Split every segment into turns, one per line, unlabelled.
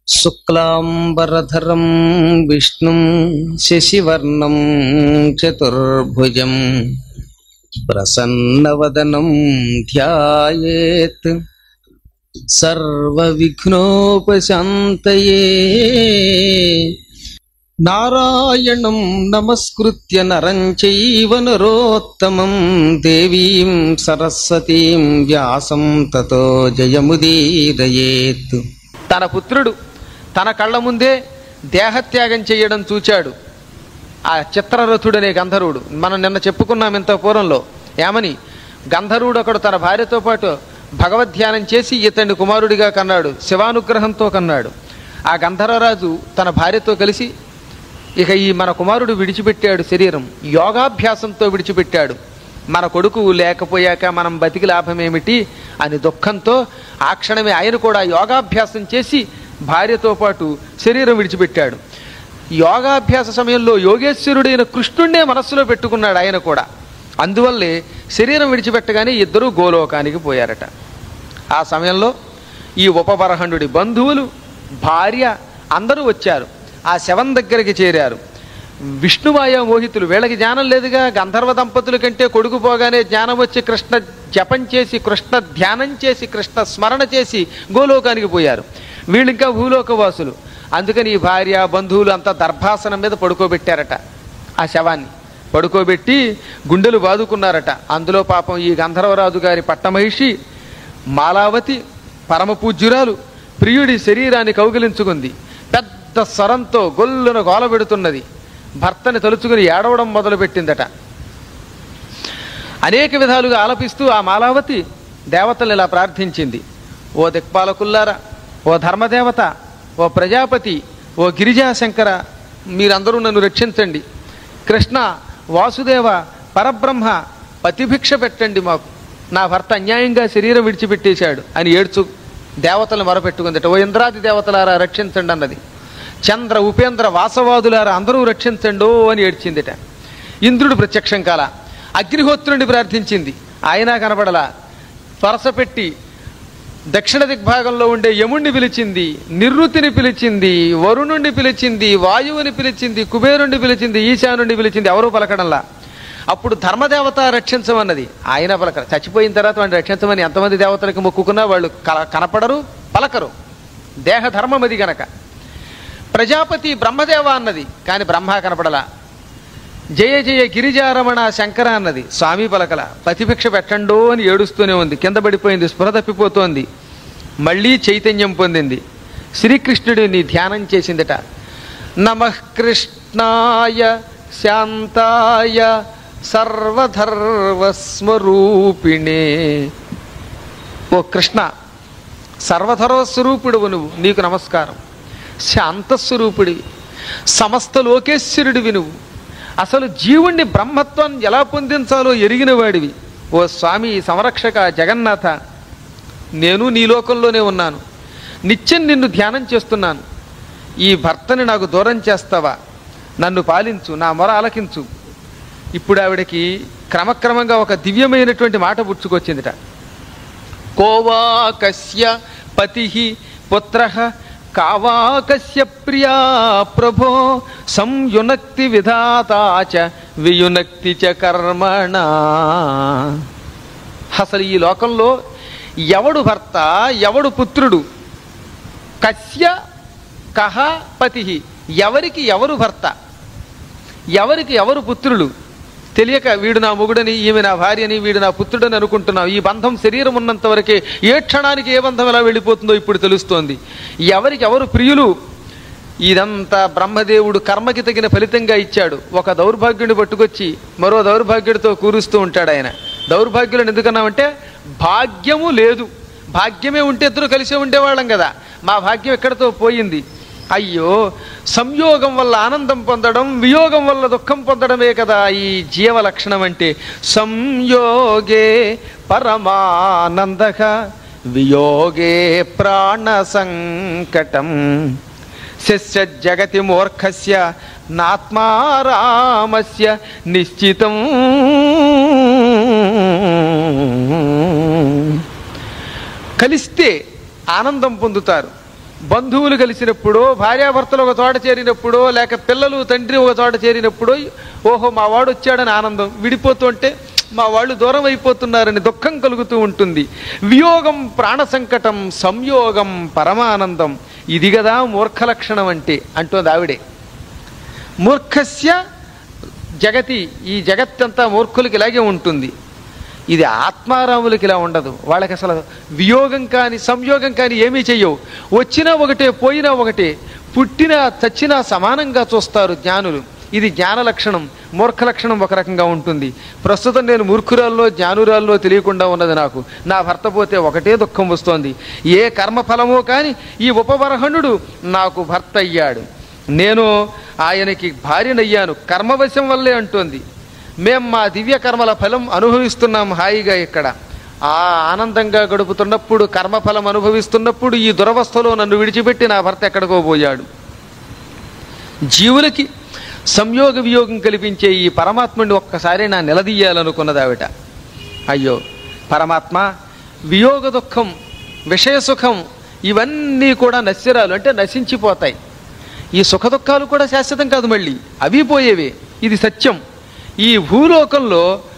శుక్లాంబరధరం విష్ణుం శశివర్ణం చతుర్భుజం ప్రసన్నవదనం ధ్యాయేత్ సర్వవిఘ్నోపశాంతయే. నారాయణం నమస్కృత్య నరం చైవ నరోత్తమం దేవీం సరస్వతీం వ్యాసం తతో జయముదీరయేత్.
తన పుత్రుడు తన కళ్ళ ముందే దేహత్యాగం చేయడం చూచాడు ఆ చిత్రరథుడనే గంధర్వుడు. మనం నిన్న చెప్పుకున్నాం ఇంత పూర్వంలో. ఏమని? గంధర్వుడు ఒకడు తన భార్యతో పాటు భగవద్ధ్యానం చేసి ఇతన్ని కుమారుడిగా కన్నాడు, శివానుగ్రహంతో కన్నాడు. ఆ గంధర్వరాజు తన భార్యతో కలిసి ఇక ఈ మన కుమారుడు విడిచిపెట్టాడు శరీరం, యోగాభ్యాసంతో విడిచిపెట్టాడు. మన కొడుకు లేకపోయాక మనం బతికి లాభమేమిటి అని దుఃఖంతో ఆ క్షణమే ఆయన కూడా యోగాభ్యాసం చేసి భార్యతో పాటు శరీరం విడిచిపెట్టాడు. యోగాభ్యాస సమయంలో యోగేశ్వరుడైన కృష్ణుడినే మనస్సులో పెట్టుకున్నాడు ఆయన కూడా. అందువల్లే శరీరం విడిచిపెట్టగానే ఇద్దరూ గోలోకానికి పోయారట. ఆ సమయంలో ఈ ఉపబరహణుడి బంధువులు, భార్య అందరూ వచ్చారు. ఆ శవం దగ్గరికి చేరారు. విష్ణుమాయ మోహితులు, వీళ్ళకి జ్ఞానం లేదుగా. గంధర్వ దంపతుల కంటే కొడుకు పోగానే జ్ఞానం వచ్చి కృష్ణ జపం చేసి, కృష్ణ ధ్యానం చేసి, కృష్ణ స్మరణ చేసి గోలోకానికి పోయారు. వీళ్ళు ఇంకా భూలోకవాసులు. అందుకని ఈ భార్య బంధువులు అంతా దర్భాసనం మీద పడుకోబెట్టారట. ఆ శవాన్ని పడుకోబెట్టి గుండెలు బాదుకున్నారట. అందులో పాపం ఈ గంధర్వరాజు గారి పట్టమహిషి మాలావతి పరమ పూజ్యురాలు ప్రియుడి శరీరాన్ని కౌగిలించుకుంది. పెద్ద స్వరంతో గొల్లున గోలబెడుతున్నది. భర్తని తలుచుకుని ఏడవడం మొదలుపెట్టిందట. అనేక విధాలుగా ఆలపిస్తూ ఆ మాలావతి దేవతల్ని ఇలా ప్రార్థించింది. ఓ దిక్పాలకుల్లారా, ఓ ధర్మదేవత, ఓ ప్రజాపతి, ఓ గిరిజాశంకర, మీరందరూ నన్ను రక్షించండి. కృష్ణ, వాసుదేవ, పరబ్రహ్మ, పతిభిక్ష పెట్టండి మాకు. నా భర్త అన్యాయంగా శరీరం విడిచిపెట్టేశాడు అని ఏడ్చు దేవతలు మొరపెట్టుకుందట. ఓ ఇంద్రాది దేవతలారా రక్షించండి అన్నది. చంద్ర, ఉపేంద్ర, వాసవాదులారా అందరూ రక్షించండో అని ఏడ్చిందిట. ఇంద్రుడు ప్రత్యక్షం కాల. అగ్నిహోత్రుడిని ప్రార్థించింది, ఆయన కనపడలా. త్వరసపెట్టి దక్షిణ దిగ్భాగంలో ఉండే యముణ్ణి పిలిచింది, నిరుతిని పిలిచింది, వరుణుణ్ణి పిలిచింది, వాయువుని పిలిచింది, కుబేరుణ్ణి పిలిచింది, ఈశానుణ్ణి పిలిచింది. ఎవరూ పలకడంలా. అప్పుడు ధర్మదేవత రక్షించమన్నది, ఆయన పలకరు. చచ్చిపోయిన తర్వాత వాడిని రక్షించమని ఎంతమంది దేవతలకు మొక్కుకున్నా వాళ్ళు కనపడరు, పలకరు. దేహధర్మం అది గనక. ప్రజాపతి బ్రహ్మదేవ అన్నది, కానీ బ్రహ్మ కనపడలా. జయ జయ గిరిజారమణ శంకర అన్నది, స్వామి పలకల. పతిభిక్ష పెట్టండో అని ఏడుస్తూనే ఉంది. కింద పడిపోయింది, స్పృహ తప్పిపోతోంది. మళ్ళీ చైతన్యం పొందింది. శ్రీకృష్ణుడిని ధ్యానం చేసిందట. నమః కృష్ణాయ శాంతాయ సర్వధర్వస్వరూపిణే. ఓ కృష్ణ, సర్వధర్వస్వరూపుడువు నువ్వు, నీకు నమస్కారం. శాంతస్వరూపుడివి, సమస్త లోకేశ్వరుడివి నువ్వు. అసలు జీవుణ్ణి బ్రహ్మత్వం ఎలా పొందించాలో ఎరిగిన వాడివి. ఓ స్వామి సంరక్షక జగన్నాథ, నేను నీ లోకంలోనే ఉన్నాను. నిత్యం నిన్ను ధ్యానం చేస్తున్నాను. ఈ భర్తని నాకు దూరం చేస్తావా? నన్ను పాలించు, నా మొర ఆలకించు. ఇప్పుడు ఆవిడకి క్రమక్రమంగా ఒక దివ్యమైనటువంటి మాట పుచ్చుకొచ్చిందిట. కోవాకస్య పతి పుత్రః కావాకస్య ప్రియా ప్రభో సంయునక్తి విధాతాచ వియునక్తి చ కర్మణ. అసలు ఈ లోకంలో ఎవడు భర్త, ఎవడు పుత్రుడు? కస్య కహ పతి, ఎవరికి ఎవరు భర్త, ఎవరికి ఎవరు పుత్రులు తెలియక వీడు నా మొగుడని, ఈమె నా భార్యని, వీడు నా పుత్రుడని అనుకుంటున్నావు. ఈ బంధం శరీరం ఉన్నంత వరకే. ఏ క్షణానికి ఏ బంధం ఎలా వెళ్ళిపోతుందో ఇప్పుడు తెలుస్తోంది. ఎవరికి ఎవరు ప్రియులు, ఇదంతా బ్రహ్మదేవుడు కర్మకి తగిన ఫలితంగా ఇచ్చాడు. ఒక దౌర్భాగ్యుడిని పట్టుకొచ్చి మరో దౌర్భాగ్యుడితో కూరుస్తూ ఉంటాడు ఆయన. దౌర్భాగ్యులను ఎందుకన్నామంటే భాగ్యము లేదు. భాగ్యమే ఉంటే ఇద్దరు కలిసే ఉండేవాళ్ళం కదా. మా భాగ్యం ఎక్కడితో పోయింది. అయ్యో, సంయోగం వల్ల ఆనందం పొందడం, వియోగం వల్ల దుఃఖం పొందడమే కదా ఈ జీవ లక్షణం అంటే. సంయోగే పరమానందః వియోగే ప్రాణ సంకటం శస్య జగతి మూర్ఖస్య నాత్మారామస్య నిశ్చితం. కలిస్తే ఆనందం పొందుతారు, బంధువులు కలిసినప్పుడో, భార్యాభర్తలు ఒక చోట చేరినప్పుడో, లేక పిల్లలు తండ్రి ఒక చోట చేరినప్పుడో, ఓహో మా వాడు వచ్చాడని ఆనందం, విడిపోతుంటే మా వాళ్ళు దూరం అయిపోతున్నారని దుఃఖం కలుగుతూ ఉంటుంది. వియోగం ప్రాణ సంకటం, సంయోగం పరమానందం. ఇది కదా మూర్ఖ లక్షణం అంటే అంటోంది ఆవిడే. మూర్ఖస్య జగతి, ఈ జగత్తంతా మూర్ఖులకి ఇలాగే ఉంటుంది. ఇది ఆత్మారాములకి ఇలా ఉండదు. వాళ్ళకి అసలు వియోగం కానీ సంయోగం కానీ ఏమీ చెయ్యవు. వచ్చినా ఒకటే, పోయినా ఒకటే, పుట్టినా చచ్చినా సమానంగా చూస్తారు జ్ఞానులు. ఇది జ్ఞాన లక్షణం. మూర్ఖ లక్షణం ఒక రకంగా ఉంటుంది. ప్రస్తుతం నేను మూర్ఖురాల్లో జ్ఞానురాల్లో తెలియకుండా ఉన్నది నాకు. నా భర్త పోతే ఒకటే దుఃఖం వస్తోంది. ఏ కర్మఫలమో కానీ ఈ ఉపబర్హణుడు నాకు భర్త అయ్యాడు, నేను ఆయనకి భార్యనయ్యాను కర్మవశం వల్లే అంటోంది. మేం మా దివ్య కర్మల ఫలం అనుభవిస్తున్నాం హాయిగా ఇక్కడ. ఆ ఆనందంగా గడుపుతున్నప్పుడు, కర్మఫలం అనుభవిస్తున్నప్పుడు ఈ దురవస్థలో నన్ను విడిచిపెట్టి నా భర్త ఎక్కడికో పోయాడు. జీవులకి సంయోగ వియోగం కల్పించే ఈ పరమాత్ముడిని ఒక్కసారి నా నిలదీయాలనుకున్నది ఆవిడ. అయ్యో పరమాత్మ, వియోగ దుఃఖం, విషయ సుఖం ఇవన్నీ కూడా నశ్వరాలు, అంటే నశించిపోతాయి. ఈ సుఖ దుఃఖాలు కూడా శాశ్వతం కాదు, మళ్ళీ అవి పోయేవే. ఇది సత్యం. ఈ భూలోకంలో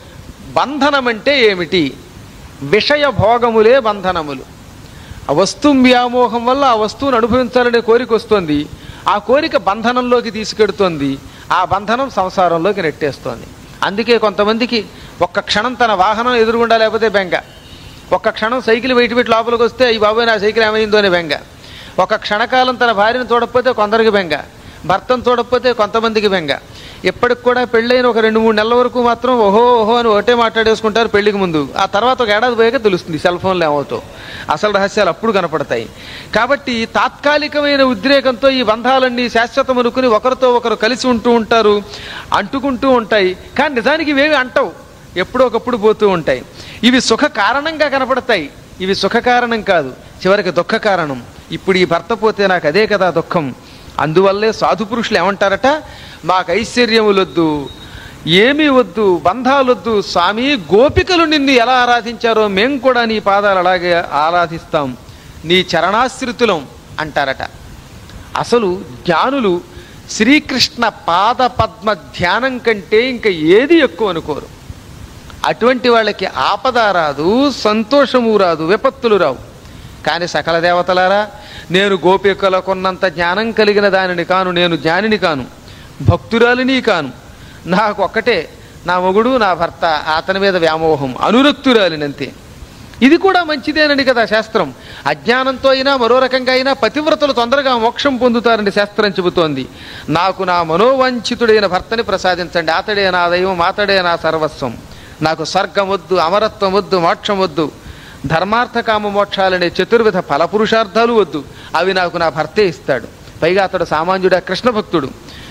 బంధనం అంటే ఏమిటి? విషయ భోగములే బంధనములు. ఆ వస్తువు వ్యామోహం వల్ల ఆ వస్తువును అనుభవించాలనే కోరిక వస్తుంది. ఆ కోరిక బంధనంలోకి తీసుకెడుతోంది. ఆ బంధనం సంసారంలోకి నెట్టేస్తోంది. అందుకే కొంతమందికి ఒక్క క్షణం తన వాహనం ఎదురుగుండా లేకపోతే బెంగ, ఒక్క క్షణం సైకిల్ బయట పెట్టి లోపలికి వస్తే ఈ బాబోయ్ నా సైకిల్ ఏమైందో అని బెంగ, ఒక క్షణకాలం తన భార్యను చూడకపోతే కొందరికి బెంగ, భర్తను చూడకపోతే కొంతమందికి బెంగ. ఎప్పటికి కూడా పెళ్ళైన ఒక 2-3 నెలల వరకు మాత్రం ఓహో ఓహో అని ఒకటే మాట్లాడేసుకుంటారు పెళ్లికి ముందు. ఆ తర్వాత ఒక ఏడాది పోయాక తెలుస్తుంది సెల్ ఫోన్లు ఏమవుతో. అసలు రహస్యాలు అప్పుడు కనపడతాయి. కాబట్టి తాత్కాలికమైన ఉద్రేకంతో ఈ బంధాలన్నీ శాశ్వతం అనుకుని ఒకరితో ఒకరు కలిసి ఉంటూ ఉంటారు, అంటుకుంటూ ఉంటాయి. కానీ నిజానికి ఇవేవి అంటవు, ఎప్పుడో ఒకప్పుడు పోతూ ఉంటాయి. ఇవి సుఖ కారణంగా కనపడతాయి, ఇవి సుఖ కారణం కాదు, చివరికి దుఃఖ కారణం. ఇప్పుడు ఈ భర్త పోతే నాకు అదే కదా దుఃఖం. అందువల్లే సాధు పురుషులు ఏమంటారట, మాకు ఐశ్వర్యములొద్దు, ఏమీ వద్దు, బంధాలొద్దు స్వామి, గోపికలు నిన్ను ఎలా ఆరాధించారో మేం కూడా నీ పాదాలు అలాగే ఆరాధిస్తాం, నీ చరణాశ్రితులం అంటారట. అసలు జ్ఞానులు శ్రీకృష్ణ పాద పద్మ ధ్యానం కంటే ఇంకా ఏది ఎక్కువ అనుకోరు. అటువంటి వాళ్ళకి ఆపద రాదు, సంతోషము రాదు, విపత్తులు రావు. కానీ సకల దేవతలారా, నేను గోపికలకున్నంత జ్ఞానం కలిగిన దానిని కాను, నేను జ్ఞానిని కాను, భక్తురాలిని కాను. నాకు ఒక్కటే నా మొగుడు, నా భర్త, అతని మీద వ్యామోహం, అనురక్తురాలినంతే. ఇది కూడా మంచిదేనని కదా శాస్త్రం. అజ్ఞానంతో అయినా మరో రకంగా అయినా పతివ్రతలు తొందరగా మోక్షం పొందుతారని శాస్త్రం చెబుతోంది. నాకు నా మనోవాంఛితుడైన భర్తని ప్రసాదించండి, అతడే నా దైవం, అతడే నా సర్వస్వం. నాకు స్వర్గం వద్దు, అమరత్వం వద్దు, మోక్షం వద్దు, ధర్మార్థ కామ మోక్షాలనే చతుర్విధ ఫలపురుషార్థాలు వద్దు, అవి నాకు నా భర్తే ఇస్తాడు. పైగా అతడు సామాన్యుడా, కృష్ణ భక్తుడు.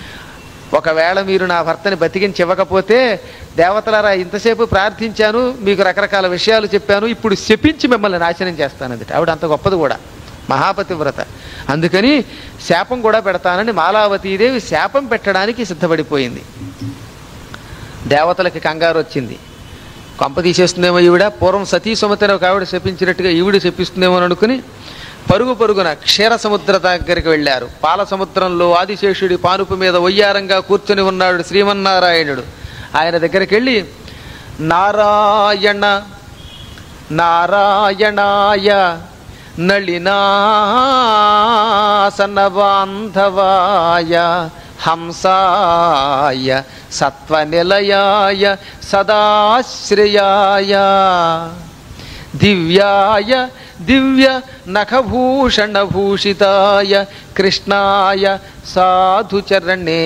ఒకవేళ మీరు నా భర్తని బతికించి ఇవ్వకపోతే, దేవతలారా ఇంతసేపు ప్రార్థించాను, మీకు రకరకాల విషయాలు చెప్పాను, ఇప్పుడు శపించి మిమ్మల్ని నాశనం చేస్తానంది. ఆవిడ అంత గొప్పది కూడా, మహాపతివ్రత. అందుకని శాపం కూడా పెడతానని మాలావతీదేవి శాపం పెట్టడానికి సిద్ధపడిపోయింది. దేవతలకి కంగారు వచ్చింది. కొంప తీసేస్తుందేమో ఈవిడ, పూర్వం సతీ సుమతిని ఒక ఆవిడ శపించినట్టుగా ఈవిడ శపిస్తుందేమో అని అనుకుని పరుగు పరుగున క్షీర సముద్ర దగ్గరికి వెళ్ళారు. పాల సముద్రంలో ఆదిశేషుడి పానుపు మీద వయ్యారంగా కూర్చొని ఉన్నాడు శ్రీమన్నారాయణుడు. ఆయన దగ్గరికి వెళ్ళి, నారాయణ నారాయణాయ నళినాసన బాంధవాయ హంసాయ సత్వనిలయాయ సదాశ్రయాయ దివ్యాయ దివ్య నఖభూషణభూషితాయ కృష్ణాయ సాధుచరణే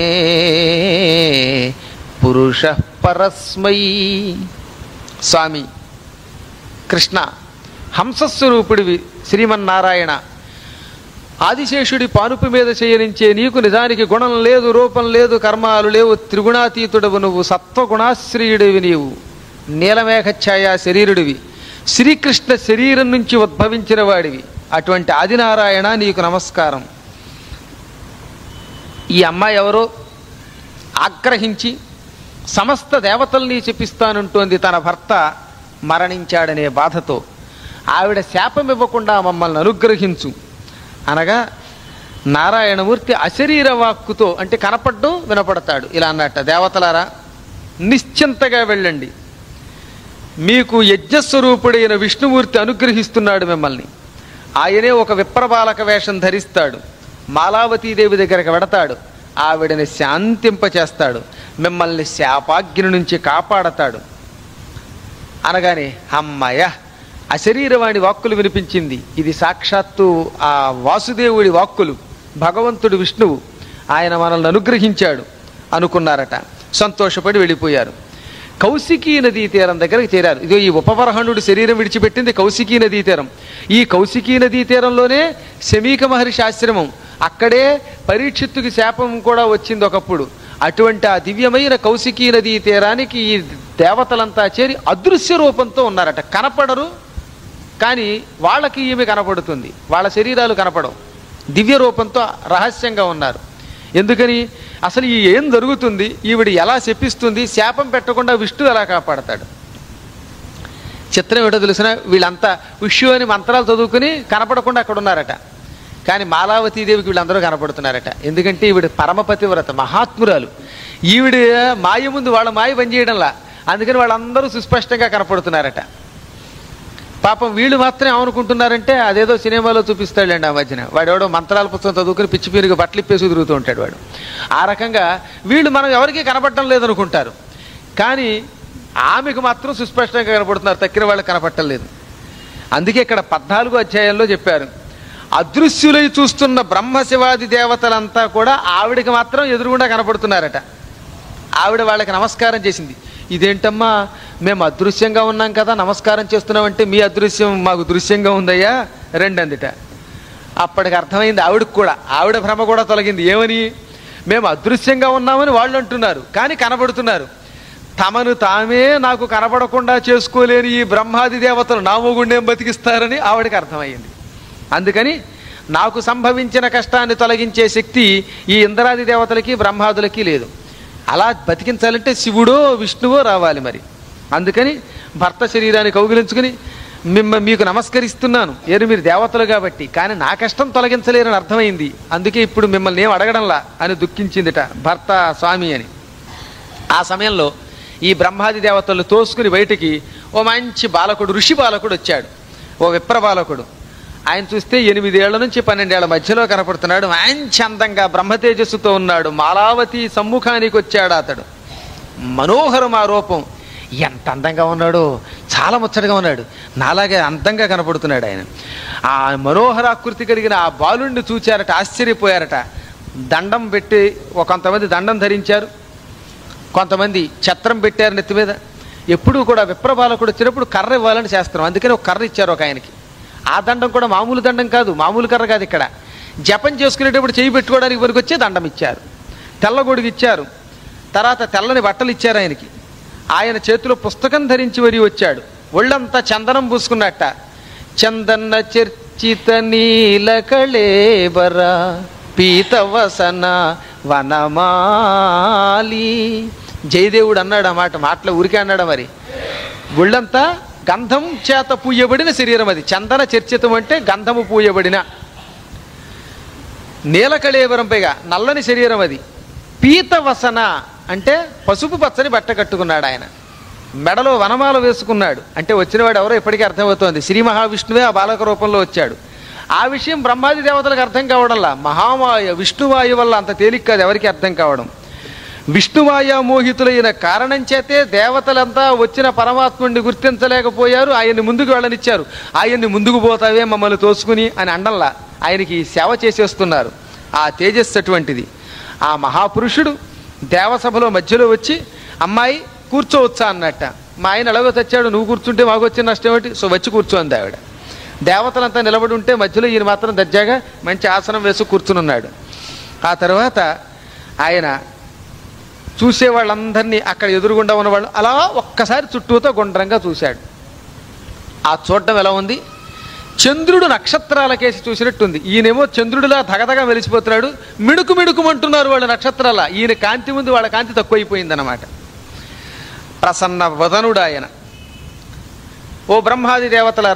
పురుష పరస్మై. స్వామి కృష్ణ, హంసస్వరూపుడివి శ్రీమన్నారాయణ, ఆదిశేషుడి పానుపు మీద చేయనించే నీకు నిజానికి గుణం లేదు, రూపం లేదు, కర్మాలు లేవు, త్రిగుణాతీతుడవు నువ్వు, సత్వగుణాశ్రయుడివి నీవు, నీలమేఘఛాయా శరీరుడివి, శ్రీకృష్ణ శరీరం నుంచి ఉద్భవించిన వాడివి. అటువంటి ఆదినారాయణ నీకు నమస్కారం. ఈ అమ్మాయి ఎవరో ఆగ్రహించి సమస్త దేవతల్ని చెప్పిస్తానంటోంది. తన భర్త మరణించాడనే బాధతో ఆవిడ శాపం ఇవ్వకుండా మమ్మల్ని అనుగ్రహించు, అనగా నారాయణమూర్తి అశరీర వాక్కుతో అంటే కనపడ్డం వినపడతాడు. ఇలా అన్నట్ట, దేవతలారా నిశ్చింతగా వెళ్ళండి, మీకు యజ్ఞస్వరూపుడైన విష్ణుమూర్తి అనుగ్రహిస్తున్నాడు మిమ్మల్ని. ఆయనే ఒక విప్రబాలక వేషం ధరిస్తాడు, మాలావతీదేవి దగ్గరకు వెడతాడు, ఆవిడని శాంతింపచేస్తాడు, మిమ్మల్ని శాపాగ్ని నుంచి కాపాడతాడు. అనగానే అమ్మయ్య, అశరీరవాణి వాక్కులు వినిపించింది. ఇది సాక్షాత్తు ఆ వాసుదేవుడి వాక్కులు, భగవంతుడు విష్ణువు, ఆయన మనల్ని అనుగ్రహించాడు అనుకున్నారట. సంతోషపడి వెళ్ళిపోయారు. కౌశికీ నదీ తీరం దగ్గరకు చేరారు. ఇదో ఈ ఉపవరహణుడు శరీరం విడిచిపెట్టింది కౌశికీ నదీ తీరం. ఈ కౌశికీ నదీ తీరంలోనే శమీక మహర్షి ఆశ్రమం, అక్కడే పరీక్షిత్తుకి శాపం కూడా వచ్చింది ఒకప్పుడు. అటువంటి ఆ దివ్యమైన కౌశికీ నదీ తీరానికి ఈ దేవతలంతా చేరి అదృశ్య రూపంతో ఉన్నారట. కనపడరు, కానీ వాళ్ళకి ఈమె కనపడుతుంది, వాళ్ళ శరీరాలు కనపడవు. దివ్య రూపంతో రహస్యంగా ఉన్నారు. ఎందుకని? అసలు ఈ ఏం జరుగుతుంది, ఈవిడ ఎలా శపిస్తుంది, శాపం పెట్టకుండా విష్ణు ఎలా కాపాడతాడు? చిత్రం ఏటో తెలిసిన, వీళ్ళంతా విష్ణు అని మంత్రాలు చదువుకుని కనపడకుండా అక్కడ ఉన్నారట. కానీ మాలావతీదేవికి వీళ్ళందరూ కనపడుతున్నారట. ఎందుకంటే ఈవిడ పరమపతివ్రత, మహాత్మురాలు. ఈవిడ మాయ ముందు వాళ్ళ మాయ పనిచేయడంలా, అందుకని వాళ్ళందరూ సుస్పష్టంగా కనపడుతున్నారట. పాపం వీళ్ళు మాత్రమే ఏమనుకుంటున్నారంటే అదేదో సినిమాలో చూపిస్తాడండి ఆ మధ్యన, వాడెవడో మంత్రాల పుస్తకం చదువుకుని పిచ్చి పీరుగా బట్టలు ఇప్పేసి తిరుగుతూ ఉంటాడు వాడు. ఆ రకంగా వీళ్ళు మనం ఎవరికీ కనపడటం లేదనుకుంటారు, కానీ ఆమెకు మాత్రం సుస్పష్టంగా కనపడుతున్నారు, తక్కిన వాళ్ళకి కనపడటం లేదు. అందుకే ఇక్కడ 14వ అధ్యాయంలో చెప్పారు, అదృశ్యులై చూస్తున్న బ్రహ్మశివాది దేవతలంతా కూడా ఆవిడికి మాత్రం ఎదురుగుండా కనపడుతున్నారట. ఆవిడ వాళ్ళకి నమస్కారం చేసింది. ఇదేంటమ్మా, మేము అదృశ్యంగా ఉన్నాం కదా నమస్కారం చేస్తున్నామంటే, మీ అదృశ్యం మాకు దృశ్యంగా ఉందయ్యా, రండి అందుట. అప్పటికి అర్థమైంది ఆవిడకు కూడా, ఆవిడ భ్రమ కూడా తొలగింది. ఏమని? మేము అదృశ్యంగా ఉన్నామని వాళ్ళు అంటున్నారు, కానీ కనబడుతున్నారు. తమను తామే నాకు కనబడకుండా చేసుకోలేని ఈ బ్రహ్మాది దేవతలు నా మొగుండేం బతికిస్తారని ఆవిడకి అర్థమైంది. అందుకని నాకు సంభవించిన కష్టాన్ని తొలగించే శక్తి ఈ ఇంద్రాది దేవతలకి బ్రహ్మాదులకి లేదు. అలా బతికించాలంటే శివుడో విష్ణువో రావాలి మరి. అందుకని భర్త శరీరాన్ని కౌగిలించుకుని మీకు నమస్కరిస్తున్నాను, మీరు దేవతలు కాబట్టి, కానీ నా కష్టం తొలగించలేరని అర్థమైంది, అందుకే ఇప్పుడు మిమ్మల్ని ఏం అడగడంలా అని దుఃఖించిందిట భర్త స్వామి అని. ఆ సమయంలో ఈ బ్రహ్మాది దేవతలు తోసుకుని బయటికి ఓ మంచి బాలకుడు, ఋషి బాలకుడు వచ్చాడు, ఓ విప్ర బాలకుడు. ఆయన చూస్తే 8 ఏళ్ల నుంచి 12 ఏళ్ల మధ్యలో కనపడుతున్నాడు. మంచి అందంగా బ్రహ్మతేజస్సుతో ఉన్నాడు. మాలావతి సమ్ముఖానికి వచ్చాడు అతడు. మనోహరం ఆ రూపం, ఎంత అందంగా ఉన్నాడో, చాలా ముచ్చటగా ఉన్నాడు, నాలాగే అందంగా కనపడుతున్నాడు ఆయన. ఆ మనోహరాకృతి కలిగిన ఆ బాలుణ్ణి చూచారట, ఆశ్చర్యపోయారట. దండం పెట్టి కొంతమంది దండం ధరించారు, కొంతమంది ఛత్రం పెట్టారు నెత్తి మీద. ఎప్పుడూ కూడా విప్రబాలకుడు వచ్చినప్పుడు కర్ర ఇవ్వాలని శాస్త్రం, అందుకని ఒక కర్ర ఇచ్చారు ఒక ఆయనకి. ఆ దండం కూడా మామూలు దండం కాదు, మామూలు కర్ర కాదు, ఇక్కడ జపం చేసుకునేటప్పుడు చేయి పెట్టుకోవడానికి వరకు వచ్చే దండం ఇచ్చారు. తెల్లగొడుగు ఇచ్చారు, తర్వాత తెల్లని బట్టలు ఇచ్చారు ఆయనకి. ఆయన చేతిలో పుస్తకం ధరించి వరి వచ్చాడు. ఒళ్ళంతా చందనం పూసుకున్నట్ట. చందన చర్చిత నీల కళేబర పీతవసన వనమాలి. జయదేవుడు అన్నాడు ఆ మాటలో ఊరికే అన్నాడు మరి. ఒళ్ళంతా గంధం చేత పూయబడిన శరీరం అది. చందన చర్చితం అంటే గంధము పూయబడిన, నీలకళేవరం పైగా నల్లని శరీరం అది. పీతవసన అంటే పసుపు పచ్చని బట్ట కట్టుకున్నాడు ఆయన. మెడలో వనమాల వేసుకున్నాడు. అంటే వచ్చినవాడు ఎవరో ఇప్పటికీ అర్థమవుతోంది, శ్రీ మహావిష్ణువే ఆ బాలక రూపంలో వచ్చాడు. ఆ విషయం బ్రహ్మాది దేవతలకు అర్థం కావడంలా, మహామాయ విష్ణువాయు వల్ల అంత తేలిక కాదు ఎవరికి అర్థం కావడం. విష్ణువాయ మోహితులైన కారణం చేతే దేవతలంతా వచ్చిన పరమాత్ముడిని గుర్తించలేకపోయారు, ఆయన్ని ముందుకు వెళ్ళనిచ్చారు. ఆయన్ని ముందుకు పోతావే మమ్మల్ని తోసుకుని అని అండంలా ఆయనకి సేవ చేసేస్తున్నారు. ఆ తేజస్సు అటువంటిది. ఆ మహాపురుషుడు దేవసభలో మధ్యలో వచ్చి, అమ్మాయి కూర్చోవచ్చా అన్నట్ట. మా ఆయన ఎలాగో తెచ్చాడు, నువ్వు కూర్చుంటే మాకు వచ్చిన నష్టం ఏమిటి, సో వచ్చి కూర్చోంది ఆవిడ. దేవతలంతా నిలబడి ఉంటే మధ్యలో ఈయన మాత్రం దర్జాగా మంచి ఆసనం వేసి కూర్చునున్నాడు. ఆ తర్వాత ఆయన చూసే వాళ్ళందరినీ, అక్కడ ఎదురుగుండా ఉన్నవాళ్ళు అలా ఒక్కసారి చుట్టూతో గుండ్రంగా చూశాడు. ఆ చూడడం ఎలా ఉంది, చంద్రుడు నక్షత్రాలకేసి చూసినట్టుంది. ఈయనేమో చంద్రుడిలా ధగధగా వెలిసిపోతున్నాడు, మిడుకు మిడుకుమంటున్నారు వాళ్ళు నక్షత్రాల. ఈయన కాంతి ముందు వాళ్ళ కాంతి తక్కువైపోయిందన్నమాట. ప్రసన్న వదనుడు ఆయన. ఓ బ్రహ్మాది దేవతలారా,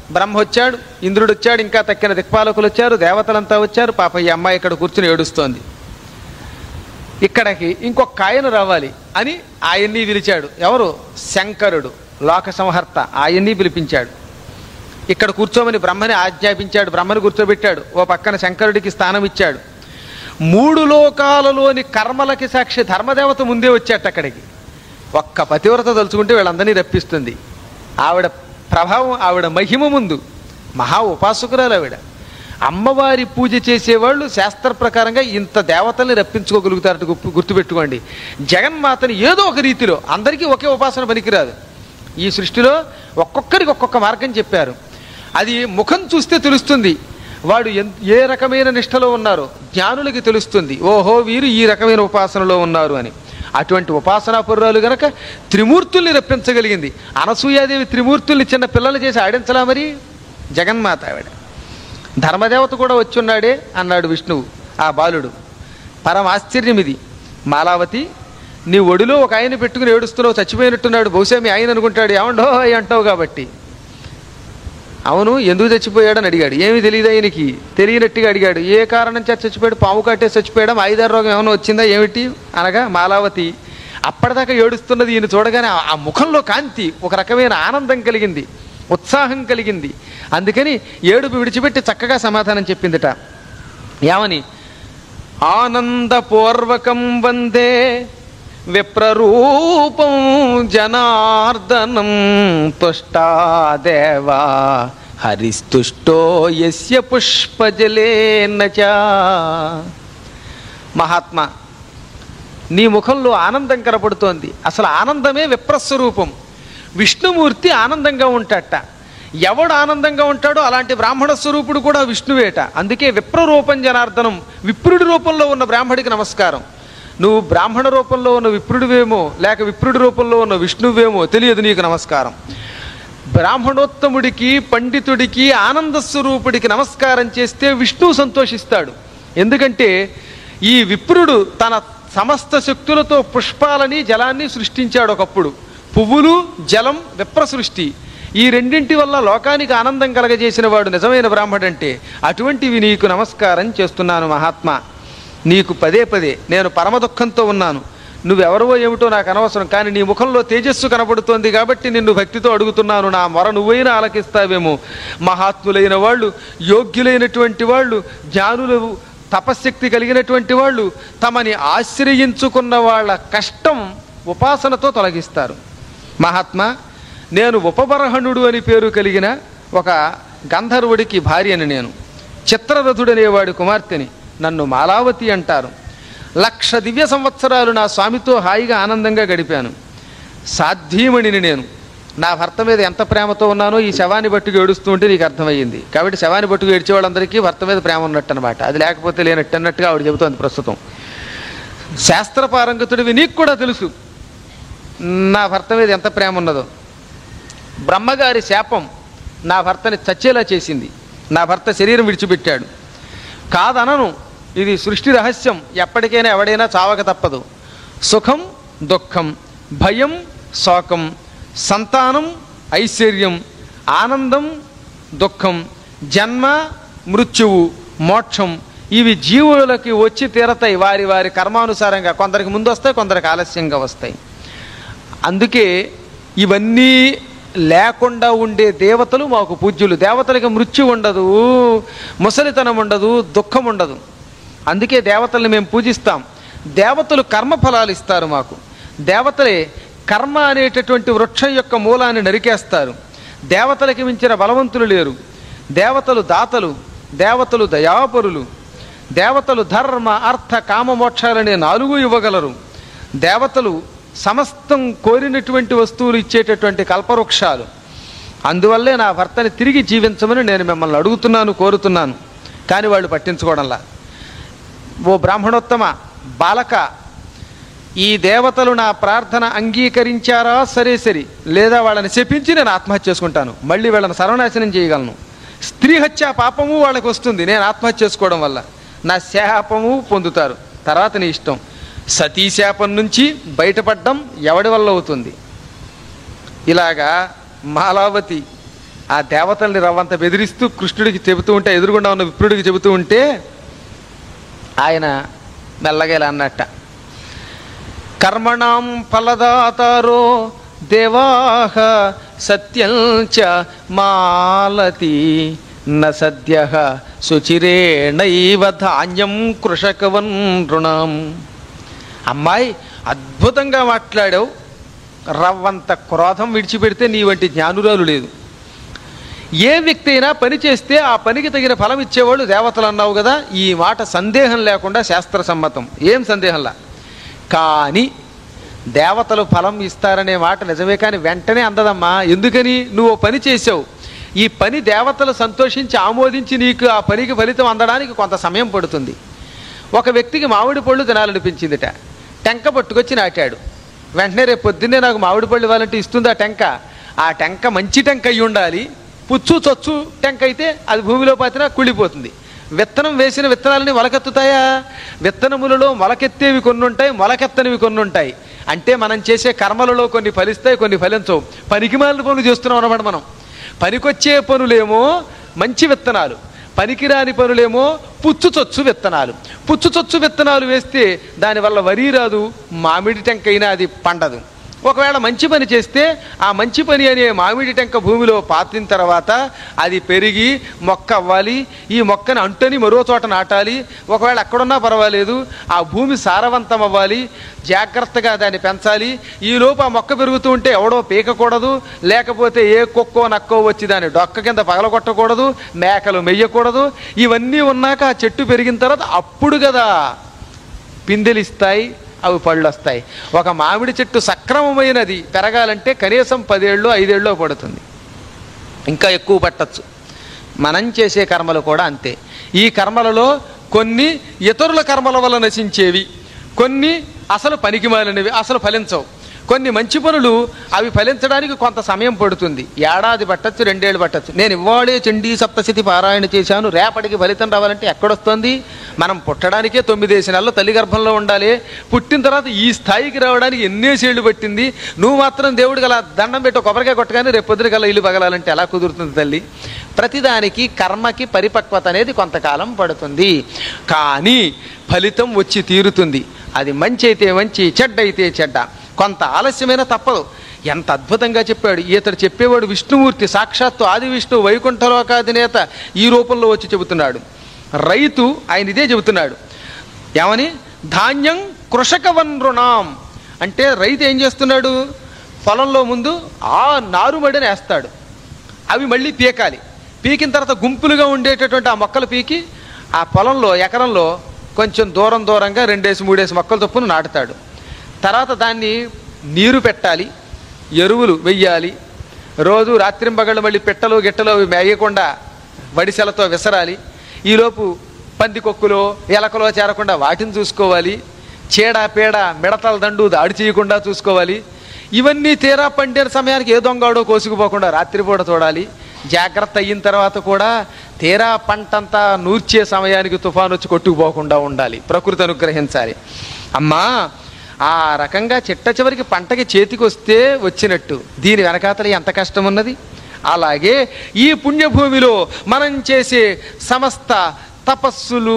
బ్రహ్మ వచ్చాడు, ఇంద్రుడు వచ్చాడు, ఇంకా తక్కిన దిక్పాలకులు వచ్చారు, దేవతలంతా వచ్చారు. పాప ఈ అమ్మాయి ఇక్కడ కూర్చుని ఏడుస్తోంది. ఇక్కడికి ఇంకొక ఆయన రావాలి అని ఆయన్ని పిలిచాడు. ఎవరు? శంకరుడు, లోక సంహర్త. ఆయన్ని పిలిపించాడు. ఇక్కడ కూర్చోమని బ్రహ్మని ఆజ్ఞాపించాడు. బ్రహ్మని కూర్చోబెట్టాడు. ఓ పక్కన శంకరుడికి స్థానం ఇచ్చాడు. 3 లోకాలలోని కర్మలకి సాక్షి ధర్మదేవత ముందే వచ్చేట అక్కడికి. ఒక్క పతివ్రత తలుచుకుంటే వీళ్ళందరినీ రప్పిస్తుంది. ఆవిడ ప్రభావం, ఆవిడ మహిమ ముందు మహా ఉపాసకురాలు ఆవిడ. అమ్మవారి పూజ చేసేవాళ్ళు శాస్త్ర ప్రకారంగా ఇంత దేవతల్ని రప్పించుకోగలుగుతారట. గుర్తుపెట్టుకోండి. జగన్మాతని ఏదో ఒక రీతిలో, అందరికీ ఒకే ఉపాసన పనికిరాదు. ఈ సృష్టిలో ఒక్కొక్కరికి ఒక్కొక్క మార్గం చెప్పారు. అది ముఖం చూస్తే తెలుస్తుంది వాడు ఏ రకమైన నిష్టలో ఉన్నారో. జ్ఞానులకి తెలుస్తుంది, ఓహో వీరు ఈ రకమైన ఉపాసనలో ఉన్నారు అని. అటువంటి ఉపాసనా పుర్రాలు గనక త్రిమూర్తుల్ని రప్పించగలిగింది. అనసూయాదేవి త్రిమూర్తుల్ని చిన్న పిల్లలు చేసి ఆడించలా మరి? జగన్మాత ఆవిడ. ధర్మదేవత కూడా వచ్చున్నాడే అన్నాడు విష్ణువు. ఆ బాలుడు పరమాశ్చర్యం ఇది. మాలావతి, నీ ఒడిలో ఒక ఆయన పెట్టుకుని ఏడుస్తున్నావు, చచ్చిపోయినట్టున్నాడు, బహుశా మీ ఆయన అనుకుంటాడు. ఏమండో అంటావు కాబట్టి. అవును, ఎందుకు చచ్చిపోయాడని అడిగాడు. ఏమీ తెలియదు ఆయనకి. తెలియనట్టుగా అడిగాడు. ఏ కారణం చేత చచ్చిపోయాడు? పాము కట్టే చచ్చిపోయాడు, ఆయుధార రోగం ఏమైనా వచ్చిందా ఏమిటి అనగా మాలావతి అప్పటిదాకా ఏడుస్తున్నది ఈయన చూడగానే ఆ ముఖంలో కాంతి, ఒక రకమైన ఆనందం కలిగింది, ఉత్సాహం కలిగింది. అందుకని ఏడుపు విడిచిపెట్టి చక్కగా సమాధానం చెప్పిందిట. ఏమని? ఆనందపూర్వకం వందే విప్రరూపం జనార్దనం తుష్టాదేవా హరిస్తుష్టో యస్య పుష్పజలేన చ. మహాత్మా, నీ ముఖంలో ఆనందం కనపడుతోంది. అసలు ఆనందమే విప్రస్వరూపం. విష్ణుమూర్తి ఆనందంగా ఉంటాట. ఎవడు ఆనందంగా ఉంటాడో అలాంటి బ్రాహ్మణ స్వరూపుడు కూడా విష్ణువేట. అందుకే విప్రరూపం జనార్దనం. విప్రుడి రూపంలో ఉన్న బ్రాహ్మడికి నమస్కారం. నువ్వు బ్రాహ్మణ రూపంలో ఉన్న విప్రుడివేమో, లేక విప్రుడి రూపంలో ఉన్న విష్ణువేమో తెలియదు, నీకు నమస్కారం. బ్రాహ్మణోత్తముడికి, పండితుడికి, ఆనంద స్వరూపుడికి నమస్కారం చేస్తే విష్ణువు సంతోషిస్తాడు. ఎందుకంటే ఈ విప్రుడు తన సమస్త శక్తులతో పుష్పాలని, జలాన్ని సృష్టించాడు ఒకప్పుడు. పువ్వులు, జలం, విప్ర సృష్టి. ఈ రెండింటి వల్ల లోకానికి ఆనందం కలగజేసిన వాడు నిజమైన బ్రాహ్మడంటే. అటువంటివి నీకు నమస్కారం చేస్తున్నాను మహాత్మా. నీకు పదే పదే నేను పరమ దుఃఖంతో ఉన్నాను. నువ్వెవరవో ఏమిటో నాకు అనవసరం, కానీ నీ ముఖంలో తేజస్సు కనబడుతోంది కాబట్టి నిన్ను భక్తితో అడుగుతున్నాను. నా మొర నువ్వైనా ఆలకిస్తావేమో. మహాత్ములైన వాళ్ళు, యోగ్యులైనటువంటి వాళ్ళు, జ్ఞానులు, తపశ్శక్తి కలిగినటువంటి వాళ్ళు తమని ఆశ్రయించుకున్న వాళ్ళ కష్టం ఉపాసనతో తొలగిస్తారు. మహాత్మా, నేను ఉపబరహణుడు అని పేరు కలిగిన ఒక గంధర్వుడికి భార్యని. నేను చిత్రరథుడనేవాడి కుమార్తెని. నన్ను మాలావతి అంటారు. 1,00,000 దివ్య సంవత్సరాలు నా స్వామితో హాయిగా ఆనందంగా గడిపాను. సాధ్వీమణిని నేను. నా భర్త మీద ఎంత ప్రేమతో ఉన్నానో ఈ శవాన్ని బట్టుకు ఏడుస్తూ ఉంటే నీకు అర్థమయ్యింది. కాబట్టి శవాన్ని బట్టుకు ఏడ్చే వాళ్ళందరికీ భర్త మీద ప్రేమ ఉన్నట్టు అనమాట. అది లేకపోతే లేనట్టు అన్నట్టుగా ఆవిడ చెబుతోంది ప్రస్తుతం. శాస్త్రపారంగతుడివి, నీకు కూడా తెలుసు నా భర్త మీద ఎంత ప్రేమ ఉన్నదో. బ్రహ్మగారి శాపం నా భర్తని చచ్చేలా చేసింది. నా భర్త శరీరం విడిచిపెట్టాడు. కాదనను, ఇది సృష్టి రహస్యం. ఎప్పటికైనా ఎవడైనా చావక తప్పదు. సుఖం, దుఃఖం, భయం, శోకం, సంతానం, ఐశ్వర్యం, ఆనందం, దుఃఖం, జన్మ, మృత్యువు, మోక్షం, ఇవి జీవులకి వచ్చి తీరతాయి వారి వారి కర్మానుసారంగా. కొందరికి ముందు వస్తాయి, కొందరికి ఆలస్యంగా వస్తాయి. అందుకే ఇవన్నీ లేకుండా ఉండే దేవతలు మాకు పూజ్యులు. దేవతలకి మృత్యు ఉండదు, ముసలితనం ఉండదు, దుఃఖం ఉండదు. అందుకే దేవతల్ని మేము పూజిస్తాం. దేవతలు కర్మఫలాలు ఇస్తారు మాకు. దేవతలే కర్మ అనేటటువంటి వృక్షం యొక్క మూలాన్ని నరికేస్తారు. దేవతలకి మించిన బలవంతులు లేరు. దేవతలు దాతలు, దేవతలు దయాపరులు, దేవతలు ధర్మ, అర్థ, కామ, మోక్షాలనే 4 ఇవ్వగలరు. దేవతలు సమస్తం కోరినటువంటి వస్తువులు ఇచ్చేటటువంటి కల్పవృక్షాలు. అందువల్లే నా భర్తని తిరిగి జీవించమని నేను మిమ్మల్ని అడుగుతున్నాను, కోరుతున్నాను. కానీ వాళ్ళు పట్టించుకోవడంలా. ఓ బ్రాహ్మణోత్తమ బాలక, ఈ దేవతలు నా ప్రార్థన అంగీకరించారా సరే సరి, లేదా వాళ్ళని శపించి నేను ఆత్మహత్య చేసుకుంటాను. మళ్ళీ వాళ్ళని సర్వనాశనం చేయగలను. స్త్రీ హత్య పాపము వాళ్ళకి వస్తుంది నేను ఆత్మహత్య చేసుకోవడం వల్ల. నా శాపము పొందుతారు. తర్వాత నీ ఇష్టం. సతీశాపం నుంచి బయటపడడం ఎవడి వల్ల అవుతుంది? ఇలాగా మాలావతి ఆ దేవతల్ని రవ్వంత బెదిరిస్తూ కృష్ణుడికి చెబుతూ ఉంటే, ఎదురుగుండా ఉన్న విప్రుడికి చెబుతూ ఉంటే ఆయన మెల్లగా ఇలా అన్నట్ట, కర్మణాం ఫలదాతారో దేవాహ సత్యం చ మాలతి న సద్య శుచిరేణైవ ధాన్యం కృషకవన్ రుణం. అమ్మాయి అద్భుతంగా మాట్లాడావు, రవ్వంత క్రోధం విడిచిపెడితే నీ వంటి జ్ఞానురాలు లేదు. ఏ వ్యక్తి అయినా పని చేస్తే ఆ పనికి తగిన ఫలం ఇచ్చేవాళ్ళు దేవతలు అన్నావు కదా, ఈ మాట సందేహం లేకుండా శాస్త్రసమ్మతం, ఏం సందేహంలా. కానీ దేవతలు ఫలం ఇస్తారనే మాట నిజమే, కానీ వెంటనే అందదమ్మా. ఎందుకని? నువ్వు పని చేసావు, ఈ పని దేవతలు సంతోషించి ఆమోదించి నీకు ఆ పనికి ఫలితం అందడానికి కొంత సమయం పడుతుంది. ఒక వ్యక్తికి మామిడి పళ్ళు తినాలనిపించిందిట, టెంక పట్టుకొచ్చి నాటాడు. వెంటనే రేపు పొద్దున్నే నాకు మామిడి పళ్ళు ఇవ్వాలంటే ఇస్తుందా టెంక? ఆ టెంక మంచి టెంక అయి ఉండాలి. పుచ్చు చొచ్చు టెంక అయితే అది భూమిలో పాతినా కుళ్ళిపోతుంది. విత్తనం వేసిన విత్తనాలని మొలకెత్తుతాయా? విత్తనములలో మొలకెత్తేవి కొన్ని ఉంటాయి, మొలకెత్తనివి కొన్ని ఉంటాయి. అంటే మనం చేసే కర్మలలో కొన్ని ఫలిస్తాయి, కొన్ని ఫలించవు. పనికిమాలిన పనులు చేస్తున్నాం అన్నమాట మనం. పనికొచ్చే పనులేమో మంచి విత్తనాలు, పనికిరాని పనులేమో పుచ్చుచొచ్చు విత్తనాలు. పుచ్చుచొచ్చు విత్తనాలు వేస్తే దానివల్ల వరి రాదు, మామిడి టెంకైనా అది పండదు. ఒకవేళ మంచి పని చేస్తే ఆ మంచి పని అనే మామిడి టెంక భూమిలో పాతిన తర్వాత అది పెరిగి మొక్క అవ్వాలి. ఈ మొక్కని అంటని మరో చోట నాటాలి. ఒకవేళ అక్కడున్నా పర్వాలేదు, ఆ భూమి సారవంతం అవ్వాలి, జాగ్రత్తగా దాన్ని పెంచాలి. ఈలోపు ఆ మొక్క పెరుగుతూ ఉంటే ఎవడో పీకకూడదు, లేకపోతే ఏ కుక్కో నక్కో వచ్చి దాన్ని డొక్క కింద పగలగొట్టకూడదు, మేకలు మెయ్యకూడదు. ఇవన్నీ ఉన్నాక ఆ చెట్టు పెరిగిన తర్వాత అప్పుడు కదా పిందెలిస్తాయి, అవి పళ్ళు వస్తాయి. ఒక మామిడి చెట్టు సక్రమమైనది పెరగాలంటే కనీసం 10 ఏళ్ళు 5 ఏళ్ళు పడుతుంది, ఇంకా ఎక్కువ పట్టచ్చు. మనం చేసే కర్మలు కూడా అంతే. ఈ కర్మలలో కొన్ని ఇతరుల కర్మల వల్ల నశించేవి, కొన్ని అసలు పనికిమాలినవి, అసలు ఫలించవు. కొన్ని మంచి పనులు అవి ఫలించడానికి కొంత సమయం పడుతుంది, ఏడాది పట్టచ్చు, 2 ఏళ్ళు పట్టచ్చు. నేను ఇవాళే చండీ సప్తశతి పారాయణ చేశాను, రేపటికి ఫలితం రావాలంటే ఎక్కడొస్తుంది? మనం పుట్టడానికే 9 నెలలు తల్లి గర్భంలో ఉండాలి. పుట్టిన తర్వాత ఈ స్థాయికి రావడానికి ఎన్నేసేళ్ళు పట్టింది. నువ్వు మాత్రం దేవుడికి అలా దండం పెట్టి కొబ్బరికాయ కొట్టగానే రేపు పొద్దున కల్లా ఇల్లు పగలాలంటే ఎలా కుదురుతుంది తల్లి? ప్రతిదానికి కర్మకి పరిపక్వత అనేది కొంతకాలం పడుతుంది, కానీ ఫలితం వచ్చి తీరుతుంది. అది మంచి అయితే మంచి, చెడ్డ అయితే చెడ్డ. కొంత ఆలస్యమైన తప్పదు. ఎంత అద్భుతంగా చెప్పాడు ఇతడు. చెప్పేవాడు విష్ణుమూర్తి, సాక్షాత్తు ఆది విష్ణువు, వైకుంఠలోకాధినేత ఈ రూపంలో వచ్చి చెబుతున్నాడు. రైతు ఆయన ఇదే చెబుతున్నాడు. ఏమని? ధాన్యం కృషకవన్ రుణాం అంటే రైతు ఏం చేస్తున్నాడు? పొలంలో ముందు ఆ నారుమడిని వేస్తాడు, అవి మళ్ళీ పీకాలి. పీకిన తర్వాత గుంపులుగా ఉండేటటువంటి ఆ మొక్కలు పీకి ఆ పొలంలో ఎకరంలో కొంచెం దూరంగా 2-3 మొక్కల చొప్పున నాటుతాడు. తర్వాత దాన్ని నీరు పెట్టాలి, ఎరువులు వెయ్యాలి, రోజు రాత్రింబగళ్ళు మళ్ళీ పెట్టలు గిట్టలు మేయకుండా వడిసెలతో విసరాలి. ఈలోపు పందికొక్కులో ఎలకలో చేరకుండా వాటిని చూసుకోవాలి, చీడ పీడ మిడతల దండు దాడి చేయకుండా చూసుకోవాలి. ఇవన్నీ తీరా పండిన సమయానికి ఏ దొంగాడో కోసుకుపోకుండా రాత్రిపూట చూడాలి. జాగ్రత్త అయిన తర్వాత కూడా తీరా పంటంతా నూర్చే సమయానికి తుఫాను వచ్చి కొట్టుకుపోకుండా ఉండాలి. ప్రకృతి అనుగ్రహించాలి. అమ్మా, ఆ రకంగా చిట్ట చివరికి పంటకి చేతికి వస్తే వచ్చినట్టు. దీని వెనకాతల ఎంత కష్టం ఉన్నది. అలాగే ఈ పుణ్యభూమిలో మనం చేసే సమస్త తపస్సులు,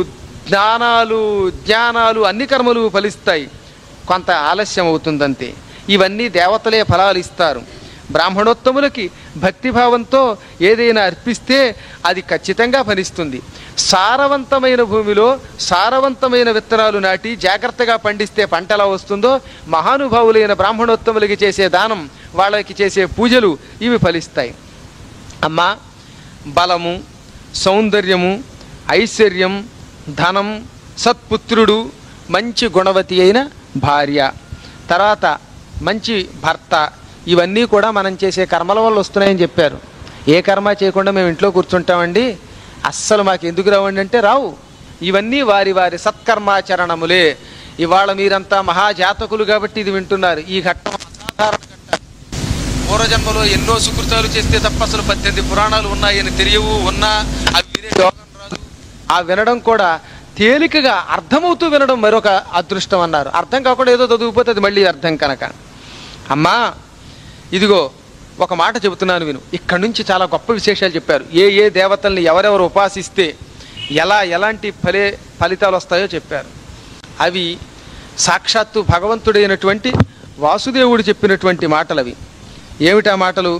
జ్ఞానాలు అన్ని కర్మలు ఫలిస్తాయి. కొంత ఆలస్యం అవుతుందంతే. ఇవన్నీ దేవతలే ఫలాలు ఇస్తారు. బ్రాహ్మణోత్తములకి భక్తిభావంతో ఏదైనా అర్పిస్తే అది ఖచ్చితంగా ఫలిస్తుంది. సారవంతమైన భూమిలో సారవంతమైన విత్తనాలు నాటి జాగ్రత్తగా పండిస్తే పంట ఎలా వస్తుందో, మహానుభావులైన బ్రాహ్మణోత్తములకి చేసే దానం, వాళ్ళకి చేసే పూజలు ఇవి ఫలిస్తాయి. అమ్మా, బలము, సౌందర్యము, ఐశ్వర్యం, ధనం, సత్పుత్రుడు, మంచి గుణవతి అయిన భార్య, తర్వాత మంచి భర్త, ఇవన్నీ కూడా మనం చేసే కర్మల వల్ల వస్తున్నాయని చెప్పారు. ఏ కర్మ చేయకుండా మేము ఇంట్లో కూర్చుంటామండి, అస్సలు మాకు ఎందుకు రావండి అంటే రావు. ఇవన్నీ వారి వారి సత్కర్మాచరణములే. ఇవాళ మీరంతా మహాజాతకులు కాబట్టి ఇది వింటున్నారు. ఈ ఘట్టం అసాధారణ ఘట్టం. పూర్వజన్మలో ఎన్నో సుకృతాలు చేస్తే తప్ప అసలు 18 పురాణాలు ఉన్నాయని తెలియవు. ఉన్నా అవి వినే యోగం రాదు. ఆ వినడం కూడా తేలికగా అర్థమవుతూ వినడం మరొక అదృష్టం అన్నారు. అర్థం కాకుండా ఏదో చదువుపోతే అది మళ్ళీ అర్థం కనుక. అమ్మా, ఇదిగో ఒక మాట చెబుతున్నాను విను. ఇక్కడి నుంచి చాలా గొప్ప విశేషాలు చెప్పారు. ఏ ఏ దేవతల్ని ఎవరెవరు ఉపాసిస్తే ఎలాంటి ఫలితాలు వస్తాయో చెప్పారు. అవి సాక్షాత్తు భగవంతుడైనటువంటి వాసుదేవుడు చెప్పినటువంటి మాటలు అవి. ఏమిటా మాటలు?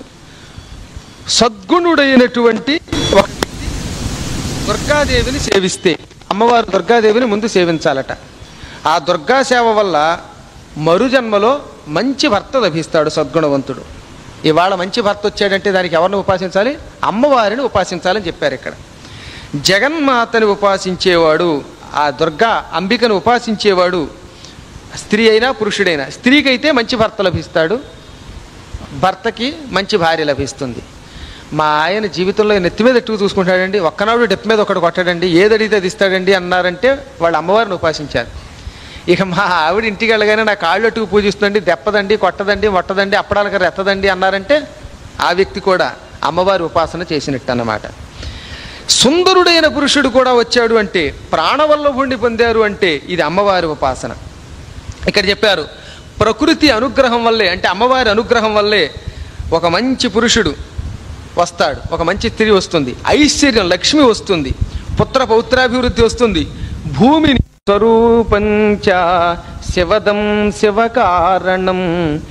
సద్గుణుడైనటువంటి ఒక దుర్గాదేవిని సేవిస్తే, అమ్మవారు దుర్గాదేవిని ముందు సేవించాలట. ఆ దుర్గా సేవ వల్ల మరుజన్మలో మంచి భర్త లభిస్తాడు సద్గుణవంతుడు. ఇవాళ మంచి భర్త వచ్చాడంటే దానికి ఎవరిని ఉపాసించాలి? అమ్మవారిని ఉపాసించాలని చెప్పారు ఇక్కడ. జగన్మాతని ఉపాసించేవాడు, ఆ దుర్గా అంబికను ఉపాసించేవాడు స్త్రీ అయినా పురుషుడైనా, స్త్రీకైతే మంచి భర్త లభిస్తాడు, భర్తకి మంచి భార్య లభిస్తుంది. మా ఆయన జీవితంలో నెత్తి మీద ఎట్టుకు చూసుకుంటాడండి, ఒక్కనాడు డెప్ మీద ఒకటి కొట్టాడండి, ఏది అడిగితే అది ఇస్తాడండి అన్నారంటే వాళ్ళు అమ్మవారిని ఉపాసించారు. ఇక మా ఆవిడ ఇంటికి వెళ్ళగానే నా కాళ్ళు అట్టుకు పూజిస్తుందండి, దెప్పదండి, కొట్టదండి, మొట్టదండి, అప్పడాలకి రెత్తదండి అన్నారంటే ఆ వ్యక్తి కూడా అమ్మవారి ఉపాసన చేసినట్టు అన్నమాట. సుందరుడైన పురుషుడు కూడా వచ్చాడు అంటే, ప్రాణవల్లభుణ్ణి పొందారు అంటే ఇది అమ్మవారి ఉపాసన. ఇక్కడ చెప్పారు ప్రకృతి అనుగ్రహం వల్లే, అంటే అమ్మవారి అనుగ్రహం వల్లే ఒక మంచి పురుషుడు వస్తాడు, ఒక మంచి స్త్రీ వస్తుంది, ఐశ్వర్యం లక్ష్మి వస్తుంది, పుత్ర పౌత్రాభివృద్ధి వస్తుంది, భూమిని స్వరూపంచ శివదం శివకారణం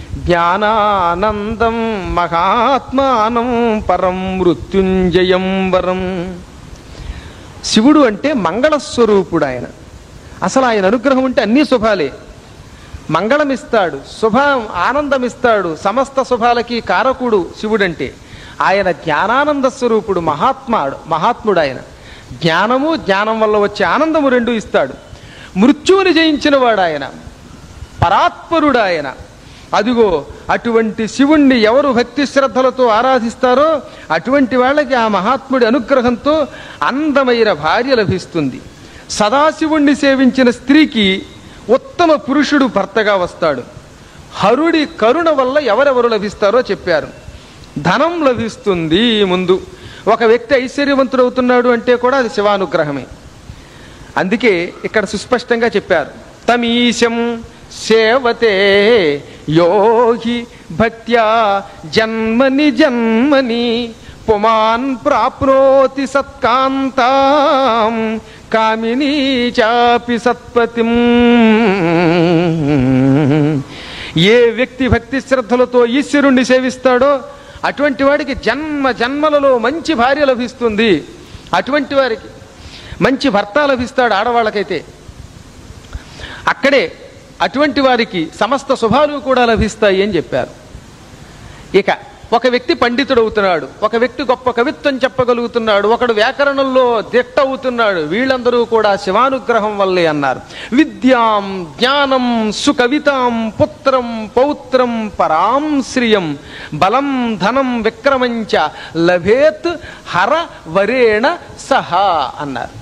జ్ఞానానందం మహాత్మానం పరం మృత్యుంజయం వరం. శివుడు అంటే మంగళస్వరూపుడు. ఆయన అసలు ఆయన అనుగ్రహం ఉంటే అన్ని శుభాలే. మంగళమిస్తాడు, ఆనందమిస్తాడు, సమస్త శుభాలకి కారకుడు శివుడంటే. ఆయన జ్ఞానానంద స్వరూపుడు, మహాత్ముడు. ఆయన జ్ఞానము, జ్ఞానం వల్ల వచ్చే ఆనందము రెండు ఇస్తాడు. మృత్యువుని జయించిన వాడు ఆయన, పరాత్పరుడు ఆయన. అదిగో అటువంటి శివుణ్ణి ఎవరు భక్తి శ్రద్ధలతో ఆరాధిస్తారో అటువంటి వాళ్ళకి ఆ మహాత్ముడి అనుగ్రహంతో అందమైన భార్య లభిస్తుంది. సదాశివుణ్ణి సేవించిన స్త్రీకి ఉత్తమ పురుషుడు భర్తగా వస్తాడు. హరుడి కరుణ వల్ల ఎవరెవరు లభిస్తారో చెప్పారు. ధనం లభిస్తుంది. ముందు ఒక వ్యక్తి ఐశ్వర్యవంతుడు అవుతున్నాడు అంటే కూడా అది శివానుగ్రహమే. అందుకే ఇక్కడ సుస్పష్టంగా చెప్పారు, తమీశం సేవతే యోగి భక్త్యా జన్మని జన్మని పుమాన్ ప్రాప్నోతి సత్కాంతాం కామినీ చాపి సత్పతిం. ఏ వ్యక్తి భక్తి శ్రద్ధలతో ఈశ్వరుణ్ణి సేవిస్తాడో అటువంటి వాడికి జన్మ జన్మలలో మంచి భార్య లభిస్తుంది, అటువంటి వారికి మంచి భర్త లభిస్తాడు. ఆడవాళ్ళకైతే అక్కడే అటువంటి వారికి సమస్త శుభాలు కూడా లభిస్తాయి అని చెప్పారు. ఇక ఒక వ్యక్తి పండితుడు అవుతున్నాడు, ఒక వ్యక్తి గొప్ప కవిత్వం చెప్పగలుగుతున్నాడు, ఒకడు వ్యాకరణంలో దిట్ట అవుతున్నాడు. వీళ్ళందరూ కూడా శివానుగ్రహం వల్లే అన్నారు. విద్యాం జ్ఞానం సుకవితాం పుత్రం పౌత్రం పరాం శ్రియం బలం ధనం విక్రమంచ లభేత్ హర వరేణ సహా అన్నారు.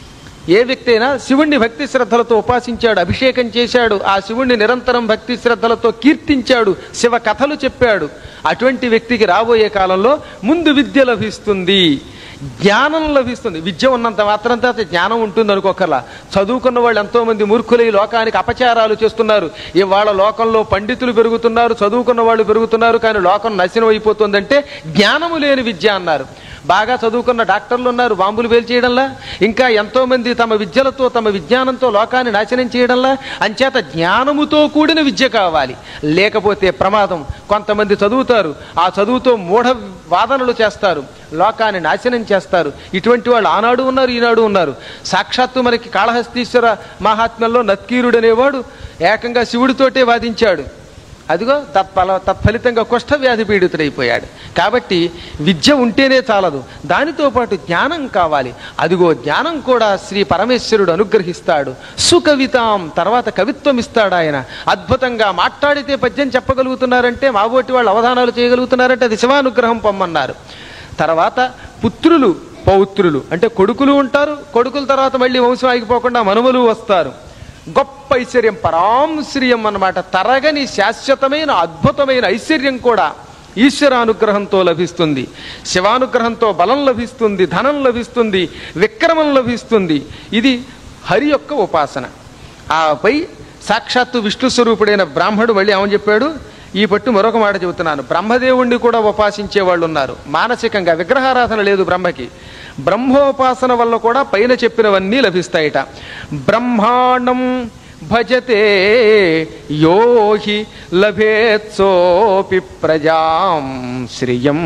ఏ వ్యక్తి అయినా శివుణ్ణి భక్తి శ్రద్ధలతో ఉపాసించాడు, అభిషేకం చేశాడు, ఆ శివుణ్ణి నిరంతరం భక్తి శ్రద్ధలతో కీర్తించాడు, శివ కథలు చెప్పాడు, అటువంటి వ్యక్తికి రాబోయే కాలంలో ముందు విద్య లభిస్తుంది, జ్ఞానం లభిస్తుంది. విద్య ఉన్నంత మాత్రం తర్వాత జ్ఞానం ఉంటుంది అనుకోకర్లా. చదువుకున్న వాళ్ళు ఎంతోమంది మూర్ఖులు ఈ లోకానికి అపచారాలు చేస్తున్నారు. ఇవాళ లోకంలో పండితులు పెరుగుతున్నారు, చదువుకున్న వాళ్ళు పెరుగుతున్నారు, కానీ లోకం నాశనం అయిపోతుందంటే జ్ఞానము లేని విద్య అన్నారు. బాగా చదువుకున్న డాక్టర్లు ఉన్నారు, బాంబులు పేల్చేయడంలా, ఇంకా ఎంతోమంది తమ విద్యలతో తమ విజ్ఞానంతో లోకాన్ని నాశనం చేయడంలా. అంచేత జ్ఞానముతో కూడిన విద్య కావాలి, లేకపోతే ప్రమాదం. కొంతమంది చదువుతారు, ఆ చదువుతో మూఢ వాదనలు చేస్తారు, లోకాన్ని నాశనం చేస్తారు. ఇటువంటి వాళ్ళు ఆనాడు ఉన్నారు, ఈనాడు ఉన్నారు. సాక్షాత్తు మనకి కాళహస్తీశ్వర మహాత్మ్యంలో నత్కీరుడు అనేవాడు ఏకంగా శివుడితోటే వాదించాడు. అదిగో తత్ఫలితంగా కుష్ఠవ్యాధి పీడితుడైపోయాడు. కాబట్టి విద్య ఉంటేనే చాలదు, దానితో పాటు జ్ఞానం కావాలి. అదిగో జ్ఞానం కూడా శ్రీ పరమేశ్వరుడు అనుగ్రహిస్తాడు. సుకవితాం, తర్వాత కవిత్వం ఇస్తాడు ఆయన. అద్భుతంగా మాట్లాడితే పద్యం చెప్పగలుగుతున్నారంటే, మాబోటి వాళ్ళు అవధానాలు చేయగలుగుతున్నారంటే అది శివానుగ్రహం పొమ్మన్నారు. తర్వాత పుత్రులు పౌత్రులు అంటే కొడుకులు ఉంటారు, కొడుకుల తర్వాత మళ్ళీ వంశం ఆగిపోకుండా మనుమలు వస్తారు. గొప్ప ఐశ్వర్యం, పరాంశ్రియం అన్నమాట. తరగని శాశ్వతమైన అద్భుతమైన ఐశ్వర్యం కూడా ఈశ్వరానుగ్రహంతో లభిస్తుంది. శివానుగ్రహంతో బలం లభిస్తుంది, ధనం లభిస్తుంది, విక్రమం లభిస్తుంది. ఇది హరి యొక్క ఉపాసన. ఆపై సాక్షాత్తు విష్ణు స్వరూపుడైన బ్రాహ్మణుడు మళ్ళీ ఏమని చెప్పాడు, ఈ పట్టు మరొక మాట చెబుతున్నాను. బ్రహ్మదేవుణ్ణి కూడా ఉపాసించే వాళ్ళు ఉన్నారు. మానసికంగా విగ్రహారాధన లేదు బ్రహ్మకి. బ్రహ్మోపాసన వల్ల కూడా పైన చెప్పినవన్నీ లభిస్తాయిట. బ్రహ్మాండం భజతే యోహి లభేత్సోపి ప్రజాం శ్రియం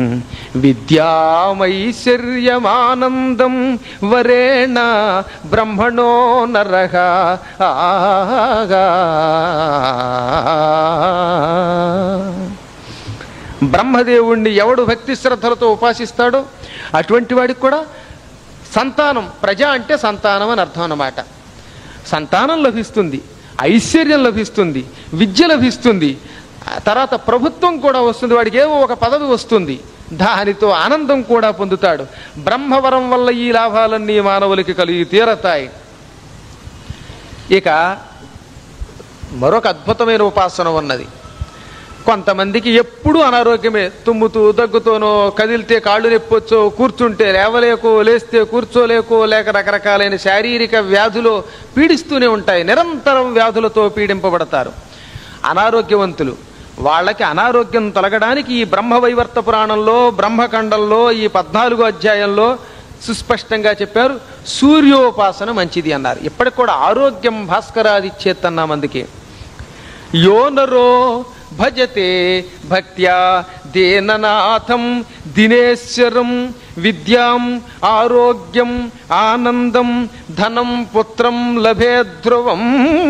విద్యామైశ్వర్యమానందం వరేణ బ్రహ్మణో నరః. బ్రహ్మదేవుణ్ణి ఎవడు భక్తి శ్రద్ధలతో ఉపాసిస్తాడో అటువంటి వాడికి కూడా సంతానం, ప్రజ అంటే సంతానం అని అర్థం అన్నమాట. సంతానం లభిస్తుంది, ఐశ్వర్యం లభిస్తుంది, విద్య లభిస్తుంది, తర్వాత ప్రభుత్వం కూడా వస్తుంది, వాడికి ఏవో ఒక పదవి వస్తుంది, దానితో ఆనందం కూడా పొందుతాడు. బ్రహ్మవరం వల్ల ఈ లాభాలన్నీ మానవులకి కలిగి తీరతాయి. ఇక మరొక అద్భుతమైన ఉపాసన ఉన్నది. కొంతమందికి ఎప్పుడూ అనారోగ్యమే, తుమ్ముతూ దగ్గుతోనో, కదిలితే కాళ్ళు నొప్పొచ్చో, కూర్చుంటే లేవలేకో, లేస్తే కూర్చోలేకో, లేక రకరకాలైన శారీరక వ్యాధులు పీడిస్తూనే ఉంటాయి. నిరంతరం వ్యాధులతో పీడింపబడతారు అనారోగ్యవంతులు. వాళ్ళకి అనారోగ్యం తొలగడానికి ఈ బ్రహ్మవైవర్త పురాణంలో, బ్రహ్మఖండంలో ఈ 14వ అధ్యాయంలో సుస్పష్టంగా చెప్పారు. సూర్యోపాసన మంచిది అన్నారు. ఇప్పటికి కూడా ఆరోగ్యం భాస్కరాదిచ్చేత్తన్నాం. అందుకే యోనరో భజతే భక్త్యా దేననాథం దినేశ్వరం విద్యాం ఆరోగ్యం ఆనందం ధనం పుత్రం లభే ధ్రువం.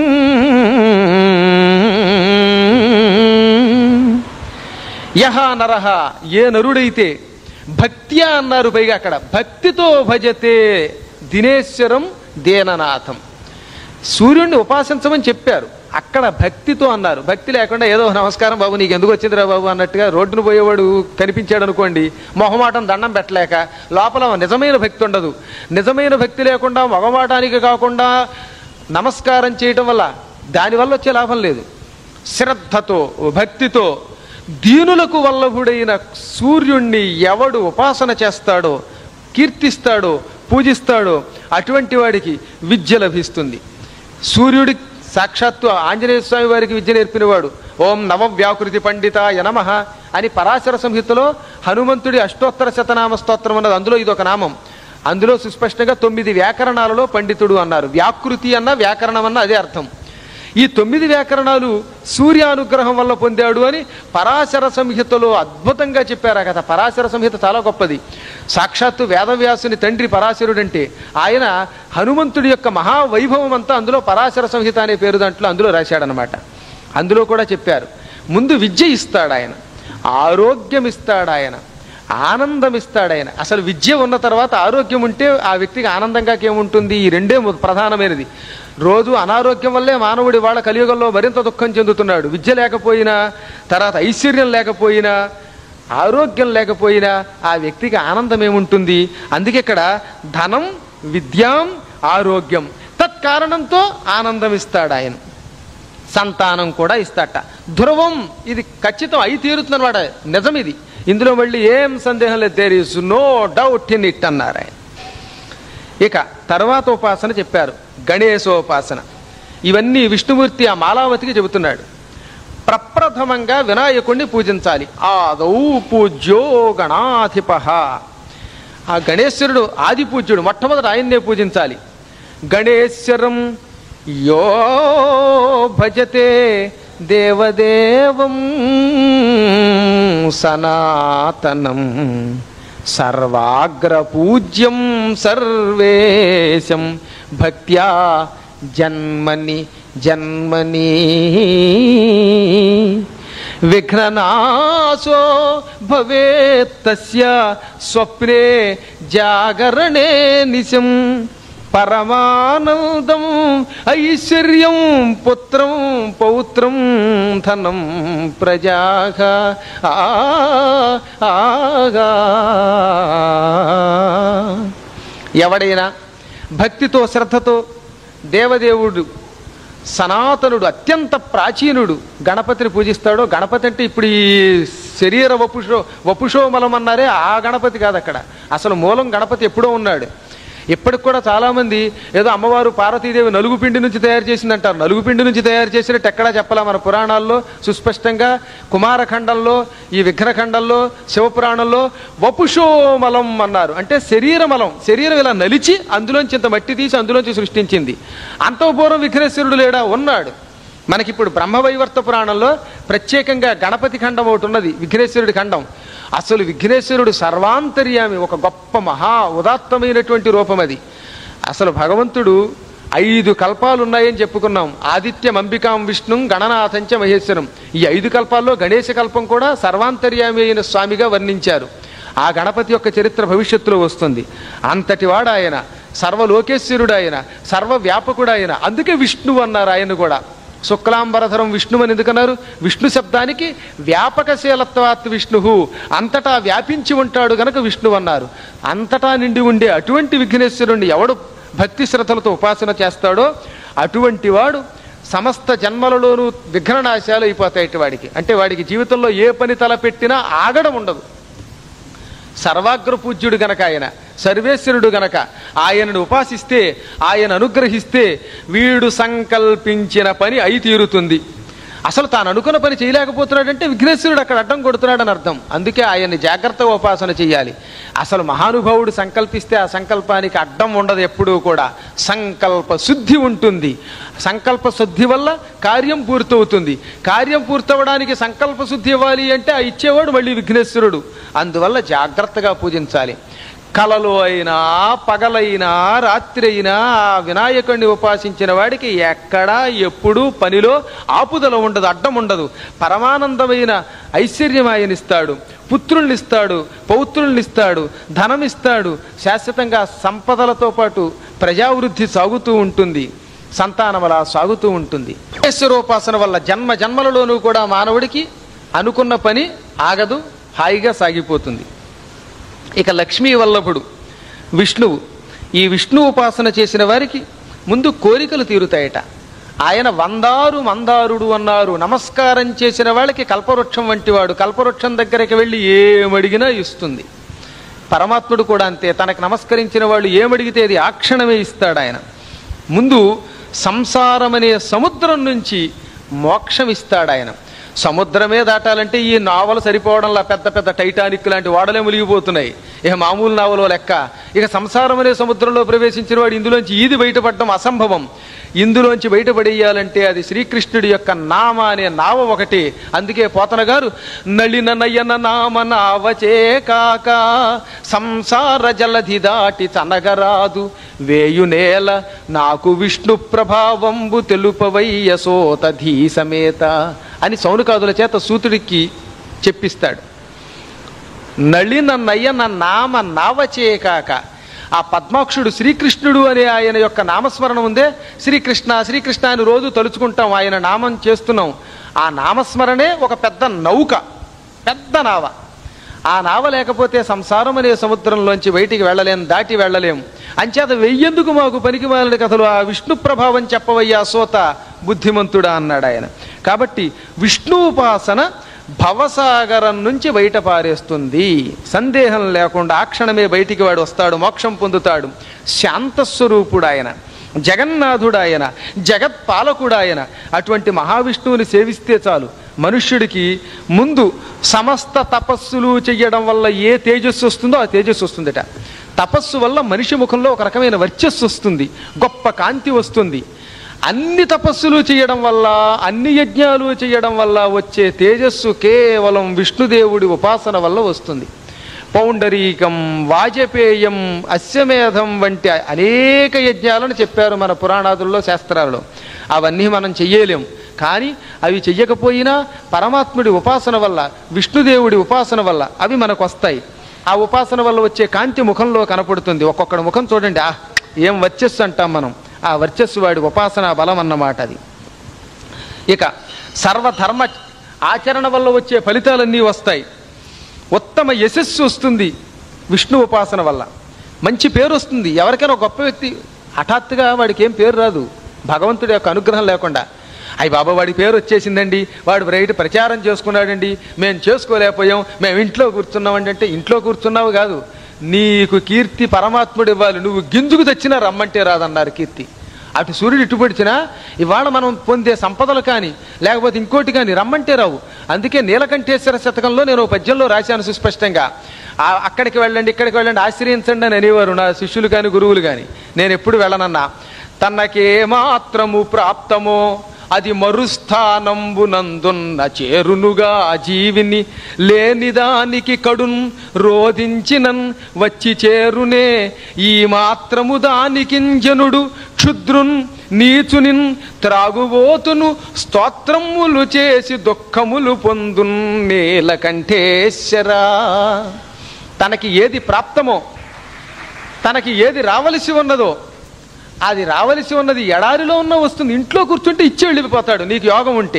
యహ నరహ, ఏ నరుడైతే భక్త్యా అన్నారు, పైగా అక్కడ భక్తితో భజతే దినేశ్వరం దేననాథం. సూర్యుడిని ఉపాసించమని చెప్పారు, అక్కడ భక్తితో అన్నారు. భక్తి లేకుండా ఏదో నమస్కారం బాబు నీకు ఎందుకు వచ్చిందిరా బాబు అన్నట్టుగా రోడ్డును పోయేవాడు కనిపించాడు అనుకోండి, మొహమాటం దండం పెట్టలేక లోపల నిజమైన భక్తి ఉండదు. నిజమైన భక్తి లేకుండా మొహమాటానికి కాకుండా నమస్కారం చేయటం వల్ల దానివల్ల వచ్చే లాభం లేదు. శ్రద్ధతో భక్తితో దీనులకు వల్లభుడైన సూర్యుణ్ణి ఎవడు ఉపాసన చేస్తాడో, కీర్తిస్తాడో, పూజిస్తాడో అటువంటి వాడికి విద్య లభిస్తుంది. సూర్యుడి సాక్షాత్తు ఆంజనేయ స్వామి వారికి విద్య నేర్పినవాడు. ఓం నవవ్యాకృతి పండితాయ నమః అని పరాశర సంహితలో హనుమంతుడి అష్టోత్తర శతనామ స్తోత్రం అన్నది. అందులో ఇదొక నామం. అందులో సుస్పష్టంగా 9 వ్యాకరణాలలో పండితుడు అన్నారు. వ్యాకృతి అన్న వ్యాకరణం అన్న అదే అర్థం. ఈ 9 వ్యాకరణాలు సూర్యానుగ్రహం వల్ల పొందాడు అని పరాశర సంహితలో అద్భుతంగా చెప్పారు కదా. పరాశర సంహిత చాలా గొప్పది. సాక్షాత్తు వేదవ్యాసుని తండ్రి పరాశరుడంటే ఆయన హనుమంతుడి యొక్క మహావైభవం అంతా అందులో పరాశర సంహిత అనే పేరు దాంట్లో అందులో రాశాడనమాట. అందులో కూడా చెప్పారు, ముందు విద్య ఇస్తాడు ఆయన, ఆరోగ్యం ఇస్తాడు ఆయన, ఆనందం ఇస్తాడు ఆయన. అసలు విద్య ఉన్న తర్వాత ఆరోగ్యం ఉంటే ఆ వ్యక్తికి ఆనందంగా ఏముంటుంది? ఈ రెండే ప్రధానమైనది. రోజు అనారోగ్యం వల్లే మానవుడి వాళ్ళ కలియుగంలో మరింత దుఃఖం చెందుతున్నాడు. విద్య లేకపోయినా, తర్వాత ఐశ్వర్యం లేకపోయినా, ఆరోగ్యం లేకపోయినా ఆ వ్యక్తికి ఆనందం ఏముంటుంది? అందుకే ఇక్కడ ధనం విద్యాం ఆరోగ్యం తత్కారణంతో ఆనందం ఇస్తాడు ఆయన. సంతానం కూడా ఇస్తాట. ధ్రువం, ఇది ఖచ్చితం అయి తీరుతుందన్నమాట. నిజం ఇది. ఇందులో మళ్ళీ ఏం సందేహం లేదు. There is no doubt in it అన్నారు ఆయన. ఇక తర్వాత ఉపాసన చెప్పారు, గణేశోపాసన. ఇవన్నీ విష్ణుమూర్తి ఆ మాలావతికి చెబుతున్నాడు. ప్రప్రథమంగా వినాయకుణ్ణి పూజించాలి. ఆదౌ పూజ్యో గణాధిపః. ఆ గణేశ్వరుడు ఆది పూజ్యుడు, మొట్టమొదటి ఆయన్నే పూజించాలి. గణేశ్వరం యో భజతే దేవదేవం సనాతనం సర్వాగ్రపూజ్యం సర్వేశం భక్త్యా జన్మని జన్మని విఘ్ననాశో భవేత్తస్య స్వప్నే జాగరణే నిశం పరమానందం ఐశ్వర్యం పుత్రం పౌత్రం ధనం ప్రజాః. ఎవడైనా భక్తితో శ్రద్ధతో దేవదేవుడు సనాతనుడు అత్యంత ప్రాచీనుడు గణపతిని పూజిస్తాడో, గణపతి అంటే ఇప్పుడు ఈ శరీర వపుషోమలం అన్నారే ఆ గణపతి కాదు. అక్కడ అసలు మూలం గణపతి ఎప్పుడో ఉన్నాడు. ఇప్పటికి కూడా చాలామంది ఏదో అమ్మవారు పార్వతీదేవి నలుగు పిండి నుంచి తయారు చేసిందంటారు. నలుగు పిండి నుంచి తయారు చేసినట్టు ఎక్కడా చెప్పాలా మన పురాణాల్లో సుస్పష్టంగా. కుమారఖండంలో, ఈ విఘ్నఖండంలో, శివపురాణంలో వపుషోమలం అన్నారు. అంటే శరీరమలం, శరీరం ఇలా నలిచి అందులోంచి ఇంత మట్టి తీసి అందులోంచి సృష్టించింది. అంతఃపూర్వం విఘ్నేశ్వరుడు లేడా? ఉన్నాడు. మనకిప్పుడు బ్రహ్మవైవర్త పురాణంలో ప్రత్యేకంగా గణపతి ఖండం ఒకటి ఉన్నది, విఘ్నేశ్వరుడి ఖండం. అసలు విఘ్నేశ్వరుడు సర్వాంతర్యామి, ఒక గొప్ప మహా ఉదాత్తమైనటువంటి రూపం అది. అసలు భగవంతుడు 5 కల్పాలు ఉన్నాయని చెప్పుకున్నాం. ఆదిత్యం, అంబికాం, విష్ణుం, గణనాథంచ మహేశ్వరం. ఈ 5 కల్పాల్లో గణేశ కల్పం కూడా సర్వాంతర్యామి అయిన స్వామిగా వర్ణించారు. ఆ గణపతి యొక్క చరిత్ర భవిష్యత్తులో వస్తుంది. అంతటి వాడు ఆయన, సర్వలోకేశ్వరుడు ఆయన, సర్వవ్యాపకుడు ఆయన. అందుకే విష్ణువు అన్నారు ఆయన కూడా. శుక్లాంబరధరం విష్ణు అని ఎందుకన్నారు? విష్ణు శబ్దానికి వ్యాపకశీలత్వాత్ విష్ణు, అంతటా వ్యాపించి ఉంటాడు గనక విష్ణువు అన్నారు. అంతటా నిండి ఉండే అటువంటి విఘ్నేశ్వరుణ్ణి ఎవడు భక్తి శ్రద్ధలతో ఉపాసన చేస్తాడో అటువంటి వాడు సమస్త జన్మలలోనూ విఘ్ననాశాలు అయిపోతాయి వాడికి. అంటే వాడికి జీవితంలో ఏ పని తలపెట్టినా ఆగడం ఉండదు. సర్వాగ్ర పూజ్యుడు గనక ఆయన, సర్వేశ్వరుడు గనక ఆయనను ఉపాసిస్తే, ఆయన అనుగ్రహిస్తే వీడు సంకల్పించిన పని అయి తీరుతుంది. అసలు తాను అనుకున్న పని చేయలేకపోతున్నాడంటే విఘ్నేశ్వరుడు అక్కడ అడ్డం కొడుతున్నాడని అర్థం. అందుకే ఆయన్ని జాగ్రత్తగా ఉపాసన చేయాలి. అసలు మహానుభావుడు సంకల్పిస్తే ఆ సంకల్పానికి అడ్డం ఉండదు ఎప్పుడూ కూడా. సంకల్ప శుద్ధి ఉంటుంది. సంకల్ప శుద్ధి వల్ల కార్యం పూర్తవుతుంది. కార్యం పూర్తవడానికి సంకల్ప శుద్ధి ఇవ్వాలి అంటే ఆ ఇచ్చేవాడు మళ్ళీ విఘ్నేశ్వరుడు. అందువల్ల జాగ్రత్తగా పూజించాలి. కలలో అయినా, పగలైనా, రాత్రి అయినా ఆ వినాయకుడిని ఉపాసించిన వాడికి ఎక్కడా ఎప్పుడూ పనిలో ఆపుదల ఉండదు, అడ్డం ఉండదు. పరమానందమైన ఐశ్వర్యం ఆయనిస్తాడు, పుత్రుల్నిస్తాడు, పౌత్రుల్నిస్తాడు, ధనమిస్తాడు. శాశ్వతంగా సంపదలతో పాటు ప్రజావృద్ధి సాగుతూ ఉంటుంది, సంతానం అలా సాగుతూ ఉంటుంది. ఈశ్వరోపాసన వల్ల జన్మ జన్మలలోనూ కూడా మానవుడికి అనుకున్న పని ఆగదు, హాయిగా సాగిపోతుంది. ఇక లక్ష్మీ వల్లభుడు విష్ణువు. ఈ విష్ణు ఉపాసన చేసిన వారికి ముందు కోరికలు తీరుతాయట. ఆయన వందారు మందారుడు అన్నారు. నమస్కారం చేసిన వాళ్ళకి కల్పవృక్షం వంటివాడు. కల్పవృక్షం దగ్గరికి వెళ్ళి ఏమడిగినా ఇస్తుంది. పరమాత్ముడు కూడా అంతే. తనకు నమస్కరించిన వాళ్ళు ఏమడిగితే అది ఆ క్షణమే ఇస్తాడు ఆయన. ముందు సంసారం అనే సముద్రం నుంచి మోక్షం ఇస్తాడు ఆయన. సముద్రమే దాటాలంటే ఈ నావలు సరిపోవడంలా పెద్ద పెద్ద టైటానిక్ లాంటి ఓడలే మునిగిపోతున్నాయి. ఇక మామూలు నావలో లెక్క. ఇక సంసారం అనే సముద్రంలో ప్రవేశించిన వాడు ఇందులోంచి ఈది బయటపడడం అసంభవం. ఇందులోంచి బయటపడేయాలంటే అది శ్రీకృష్ణుడి యొక్క నామ అనే నావ ఒకటి. అందుకే పోతన గారు నళిన నయన నామ నావచే కాక సంసార జలధి దాటి తనగరాదు వేయునేల నాకు విష్ణు ప్రభావంబు తెలుపవయ్య సోతధీ సమేత అని సౌనకాదుల చేత సూతుడికి చెప్పిస్తాడు. నళిన నయన నామ నావచే కాక, ఆ పద్మాక్షుడు శ్రీకృష్ణుడు అనే ఆయన యొక్క నామస్మరణం ఉందే, శ్రీకృష్ణ శ్రీకృష్ణ అని రోజు తలుచుకుంటాం, ఆయన నామం చేస్తున్నాం. ఆ నామస్మరణే ఒక పెద్ద నౌక, పెద్ద నావ. ఆ నావ లేకపోతే సంసారం అనే సముద్రంలోంచి బయటికి వెళ్ళలేం, దాటి వెళ్ళలేం. అంచేత వెయ్యేందుకు మాకు పనికి మాలిన కథలు, ఆ విష్ణు ప్రభావం చెప్పవయ్యా సోత బుద్ధిమంతుడా అన్నాడు ఆయన. కాబట్టి విష్ణు ఉపాసన భవసాగరం నుంచి బయట పారేస్తుంది. సందేహం లేకుండా ఆ క్షణమే బయటికి వాడు వస్తాడు, మోక్షం పొందుతాడు. శాంతస్వరూపుడు ఆయన, జగన్నాథుడు ఆయన, జగత్పాలకుడు ఆయన. అటువంటి మహావిష్ణువుని సేవిస్తే చాలు మనుష్యుడికి ముందు సమస్త తపస్సులు చెయ్యడం వల్ల ఏ తేజస్సు వస్తుందో ఆ తేజస్సు వస్తుందట. తపస్సు వల్ల మనిషి ముఖంలో ఒక రకమైన వర్చస్సు వస్తుంది, గొప్ప కాంతి వస్తుంది. అన్ని తపస్సులు చేయడం వల్ల, అన్ని యజ్ఞాలు చేయడం వల్ల వచ్చే తేజస్సు కేవలం విష్ణుదేవుడి ఉపాసన వల్ల వస్తుంది. పౌండరీకం, వాజపేయం, అశ్వమేధం వంటి అనేక యజ్ఞాలను చెప్పారు మన పురాణాదుల్లో, శాస్త్రాలలో. అవన్నీ మనం చెయ్యలేం. కానీ అవి చెయ్యకపోయినా పరమాత్ముడి ఉపాసన వల్ల, విష్ణుదేవుడి ఉపాసన వల్ల అవి మనకు వస్తాయి. ఆ ఉపాసన వల్ల వచ్చే కాంతి ముఖంలో కనపడుతుంది. ఒక్కొక్కడి ముఖం చూడండి, ఏం వర్చస్సు అంటాం మనం. ఆ వర్చస్సు వాడి ఉపాసనా బలం అన్నమాట అది. ఇక సర్వధర్మ ఆచరణ వల్ల వచ్చే ఫలితాలన్నీ వస్తాయి. ఉత్తమ యశస్సు వస్తుంది విష్ణు ఉపాసన వల్ల. మంచి పేరు వస్తుంది. ఎవరికైనా గొప్ప వ్యక్తి హఠాత్తుగా వాడికి ఏం పేరు రాదు భగవంతుడి యొక్క అనుగ్రహం లేకుండా. అయ్యి బాబా వాడి పేరు వచ్చేసిందండి, వాడు రైట్ ప్రచారం చేసుకున్నాడండి, మేము చేసుకోలేకపోయాం, మేము ఇంట్లో కూర్చున్నామండి అంటే ఇంట్లో కూర్చున్నావు కాదు, నీకు కీర్తి పరమాత్ముడు ఇవ్వాలి, నువ్వు గింజుకు తెచ్చినా రమ్మంటే రాదన్నారు కీర్తి. అటు సూర్యుడు ఇటుపడిచినా ఇవాళ మనం పొందే సంపదలు కానీ లేకపోతే ఇంకోటి కానీ రమ్మంటే రావు. అందుకే నీలకంఠేశ్వర శతకంలో నేను పద్యంలో రాశాను సుస్పష్టంగా, అక్కడికి వెళ్ళండి ఇక్కడికి వెళ్ళండి ఆశ్రయించండి అని అనేవారు నా శిష్యులు కానీ గురువులు కానీ. నేను ఎప్పుడు వెళ్ళనన్నా. తనకే మాత్రము ప్రాప్తమో అది మరుస్థానంబునందున్న చేరునుగా జీవిని లేనిదానికి కడున్ రోధించినన్ వచ్చి చేరునే ఈ మాత్రము దానికింజనుడు క్షుద్రున్ నీచునిన్ త్రాగుబోతును స్తోత్రములు చేసి దుఃఖములు పొందున్ నీలకంఠేశ్వరా. తనకి ఏది ప్రాప్తమో, తనకి ఏది రావలసి ఉన్నదో, అది రావలసి ఉన్నది ఎడారిలో ఉన్న వస్తుంది, ఇంట్లో కూర్చుంటే ఇచ్చి వెళ్ళిపోతాడు నీకు యోగం ఉంటే.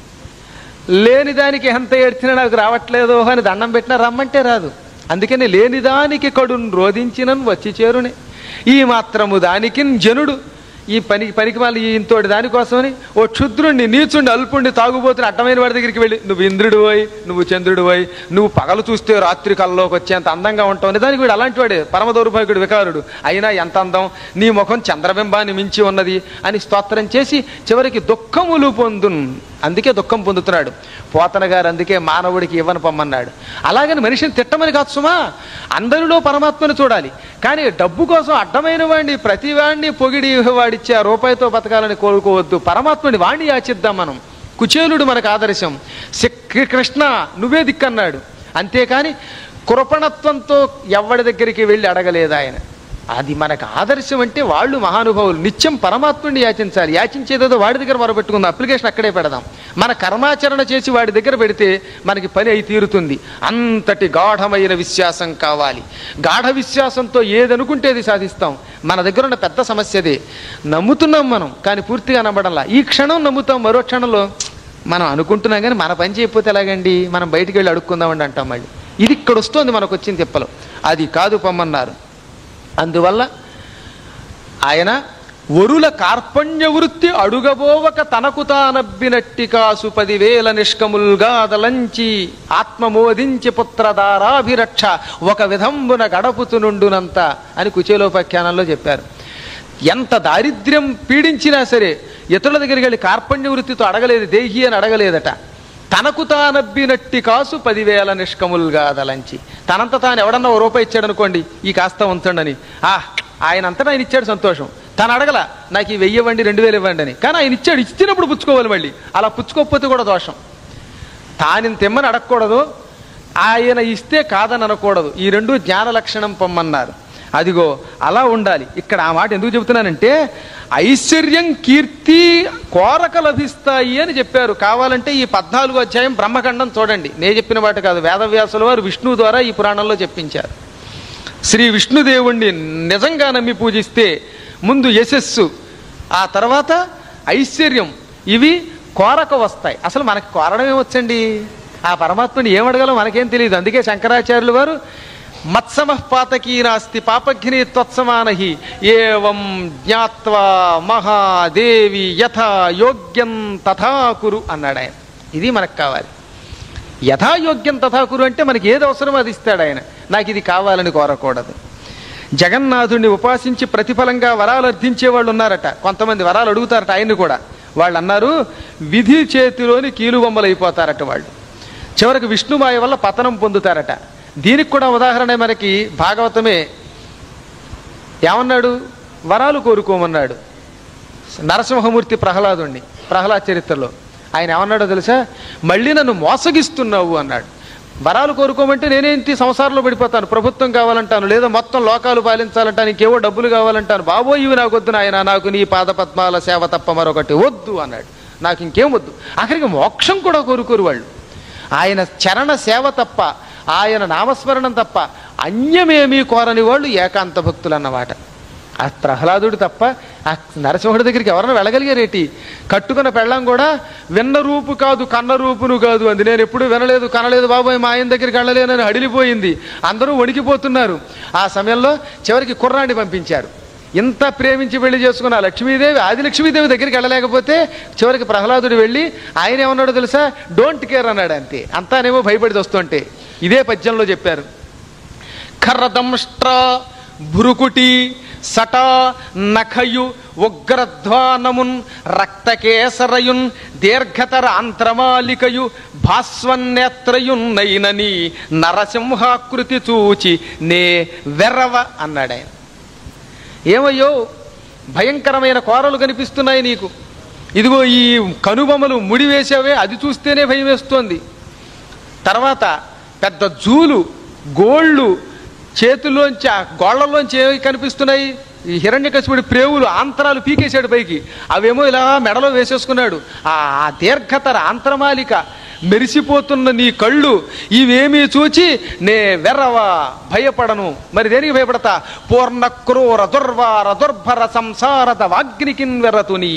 లేనిదానికి ఎంత ఏడ్చినా నాకు రావట్లేదో అని దండం పెట్టినా రమ్మంటే రాదు. అందుకని లేనిదానికి కడును రోధించినను వచ్చి చేరునే ఈ మాత్రము దానికి జనుడు. ఈ పనికి వాళ్ళు ఇంతోటి దానికోసమని ఓ క్షుద్రుణ్ణి నీచుండి అల్పుండి తాగుబోతుని అడ్డమైన వాడి దగ్గరికి వెళ్ళి నువ్వు ఇంద్రుడు పోయి నువ్వు చంద్రుడు పోయి నువ్వు పగలు చూస్తే రాత్రి కల్లోకి వచ్చేంత అందంగా ఉంటావు నిజానికి వీడు అలాంటి వాడే పరమ దౌర్భాగ్యుడు వికారుడు అయినా ఎంత అందం నీ ముఖం చంద్రబింబాన్ని మించి ఉన్నది అని స్తోత్రం చేసి చివరికి దుఃఖములు పొందున్. అందుకే దుఃఖం పొందుతున్నాడు పోతన గారు. అందుకే మానవుడికి ఇవ్వను పొమ్మన్నాడు. అలాగని మనిషిని తిట్టమని కాదు సుమా, అందరిలో పరమాత్మను చూడాలి. కానీ డబ్బు కోసం అడ్డమైన వాడిని ప్రతి వాడిని పొగిడి వాడిచ్చే ఆ రూపాయితో బతకాలని కోరుకోవద్దు. పరమాత్మని వాణ్ణి యాచిద్దాం మనం. కుచేలుడు మనకు ఆదర్శం. కృష్ణ నువ్వే దిక్కన్నాడు. అంతేకాని కృపణత్వంతో ఎవడి దగ్గరికి వెళ్ళి అడగలేదు ఆయన. అది మనకు ఆదర్శం. అంటే వాళ్ళు మహానుభావులు. నిత్యం పరమాత్ముడిని యాచించాలి. యాచించేదేదో వాడి దగ్గర మొరపెట్టుకుందాం, అప్లికేషన్ అక్కడే పెడదాం. మన కర్మాచరణ చేసి వాడి దగ్గర పెడితే మనకి పని అయి తీరుతుంది. అంతటి గాఢమైన విశ్వాసం కావాలి. గాఢ విశ్వాసంతో ఏదనుకుంటే అది సాధిస్తాం. మన దగ్గర ఉన్న పెద్ద సమస్యదే. నమ్ముతున్నాం మనం, కానీ పూర్తిగా నమ్మడంలా. ఈ క్షణం నమ్ముతాం, మరో క్షణంలో మనం అనుకుంటున్నాం కానీ మన పని చేయకపోతే ఎలాగండి, మనం బయటికి వెళ్ళి అడుక్కుందామండి అంటాం. మళ్ళీ ఇది ఇక్కడ వస్తుంది మనకు వచ్చిన తిప్పలు. అది కాదు పొమ్మన్నారు. అందువల్ల ఆయన వరుల కార్పణ్య వృత్తి అడుగబోవక తనకు తానబ్బినట్టి కాసు 10,000 నిష్కముల్గా దలంచి ఆత్మమోదించి పుత్రధారాభిరక్ష ఒక విధంబున గడపుతునుండునంత అని కుచేలోపాఖ్యానంలో చెప్పారు. ఎంత దారిద్ర్యం పీడించినా సరే ఇతరుల దగ్గరికి వెళ్ళి కార్పణ్య వృత్తితో అడగలేదు, దేహి అని అడగలేదట. తనకు తానబ్బినట్టి కాసు 10,000 నిష్కములుగా దలంచి. తనంత తాను ఎవడన్నా ఓ రూపాయి ఇచ్చాడు అనుకోండి, ఈ కాస్త ఉంచండి అని, ఆయన అంతా ఆయన ఇచ్చాడు సంతోషం. తను అడగల నాకు ఈ 1000 ఇవ్వండి 2,000 ఇవ్వండి అని. కానీ ఆయన ఇచ్చాడు, ఇచ్చినప్పుడు పుచ్చుకోవాలి. మళ్ళీ అలా పుచ్చుకోకపోతే కూడా దోషం. తానిని తెమ్మని అడగకూడదు, ఆయన ఇస్తే కాదని అనకూడదు. ఈ రెండు జ్ఞాన లక్షణం పొమ్మన్నారు. అదిగో అలా ఉండాలి. ఇక్కడ ఆ మాట ఎందుకు చెబుతున్నానంటే ఐశ్వర్యం కీర్తి కోరక లభిస్తాయి అని చెప్పారు. కావాలంటే ఈ 14వ అధ్యాయం బ్రహ్మఖండం చూడండి. నేను చెప్పిన మాట కాదు, వేదవ్యాసుల వారు విష్ణువు ద్వారా ఈ పురాణంలో చెప్పించారు. శ్రీ విష్ణుదేవుణ్ణి నిజంగా నమ్మి పూజిస్తే ముందు యశస్సు, ఆ తర్వాత ఐశ్వర్యం, ఇవి కోరక వస్తాయి. అసలు మనకి కోరడం ఏమొచ్చండి, ఆ పరమాత్మని ఏమడగలో మనకేం తెలియదు. అందుకే శంకరాచార్యులు వారు మత్సమః పాతకీ నాస్తి పాపఘ్ని త్వత్సమానహి ఏవం జ్ఞాత్వా మహాదేవి యథా యోగ్యం తథా కురు అన్నాడు ఆయన. ఇది మనకు కావాలి. యథాయోగ్యం తథాకురు అంటే మనకి ఏది అవసరమో అది ఇస్తాడు ఆయన. నాకు ఇది కావాలని కోరకూడదు. జగన్నాథుడిని ఉపాసించి ప్రతిఫలంగా వరాలు అర్థించే వాళ్ళు ఉన్నారట. కొంతమంది వరాలు అడుగుతారట ఆయన్ని కూడా. వాళ్ళు అన్నారు విధి చేతిలోని కీలుబొమ్మలు అయిపోతారట వాళ్ళు. చివరికి విష్ణుమాయ వల్ల పతనం పొందుతారట. దీనికి కూడా ఉదాహరణ మనకి భాగవతమే. ఏమన్నాడు, వరాలు కోరుకోమన్నాడు నరసింహమూర్తి ప్రహ్లాదుణ్ణి. ప్రహ్లాద చరిత్రలో ఆయన ఏమన్నాడో తెలుసా, మళ్ళీ నన్ను మోసగిస్తున్నావు అన్నాడు. వరాలు కోరుకోమంటే నేనేంటి సంసారంలో పడిపోతాను, ప్రభుత్వం కావాలంటాను, లేదా మొత్తం లోకాలు పాలించాలంటాను, ఇంకేవో డబ్బులు కావాలంటాను. బాబోయ్ ఇవి నాకు వద్దు నాయన, నాకు నీ పాదపద్మాల సేవ తప్ప మరొకటి వద్దు అన్నాడు. నాకు ఇంకేం వద్దు. ఆఖరికి మోక్షం కూడా కోరుకోరు వాళ్ళు. ఆయన చరణ సేవ తప్ప, ఆయన నామస్మరణం తప్ప అన్యమేమీ కోరని వాళ్ళు ఏకాంత భక్తులు అన్నమాట. ఆ ప్రహ్లాదుడు తప్ప ఆ నరసింహుడి దగ్గరికి ఎవరైనా వెళ్ళగలిగారేటి? కట్టుకున్న పెళ్ళం కూడా విన్న రూపు కాదు కన్న రూపును కాదు అంది. నేను ఎప్పుడు వినలేదు కనలేదు బాబోయ్, మా ఆయన దగ్గరికి వెళ్ళలేనని అడిలిపోయింది. అందరూ వణికిపోతున్నారు. ఆ సమయంలో చివరికి కుర్రాన్ని పంపించారు. ఇంత ప్రేమించి పెళ్లి చేసుకున్న లక్ష్మీదేవి, ఆది లక్ష్మీదేవి దగ్గరికి వెళ్ళలేకపోతే చివరికి ప్రహ్లాదుడు వెళ్ళి ఆయన ఏమన్నాడో తెలుసా, డోంట్ కేర్ అన్నాడు. అంతే. అంతానేమో భయపడి వస్తుంటే ఇదే పద్యంలో చెప్పారు. ఖరదంష్ట్ర భృకుటి సటా నఖయు ఉగ్రధ్వానమున్ రక్తకేసరయున్ దీర్ఘతర అంత్రమాలికయు భాస్వన్నేత్రయున్నైనని నరసింహాకృతి చూచి నే వెర్రవ అన్నాడు ఆయన. ఏమయ్యో, భయంకరమైన కోరలు కనిపిస్తున్నాయి నీకు. ఇదిగో ఈ కనుబొమ్మలు ముడి వేసావే, అది చూస్తేనే భయం వేస్తోంది. తర్వాత పెద్ద జూలు గోళ్ళు చేతుల్లోంచి, ఆ గోళ్లలోంచి ఏమి కనిపిస్తున్నాయి? ఈ హిరణ్యకశిపుడి ప్రేవులు ఆంతరాలు పీకేశాడు పైకి, అవేమో ఇలా మెడలో వేసేసుకున్నాడు. ఆ దీర్ఘతర ఆంతరమాలిక, మెరిసిపోతున్న నీ కళ్ళు, ఇవేమీ చూచి నే వెర్రవా, భయపడను. మరి దేనికి భయపడతా? పూర్ణ క్రూర దుర్వార దుర్భర సంసారద వాగ్నికిన్ వెర్రతు నీ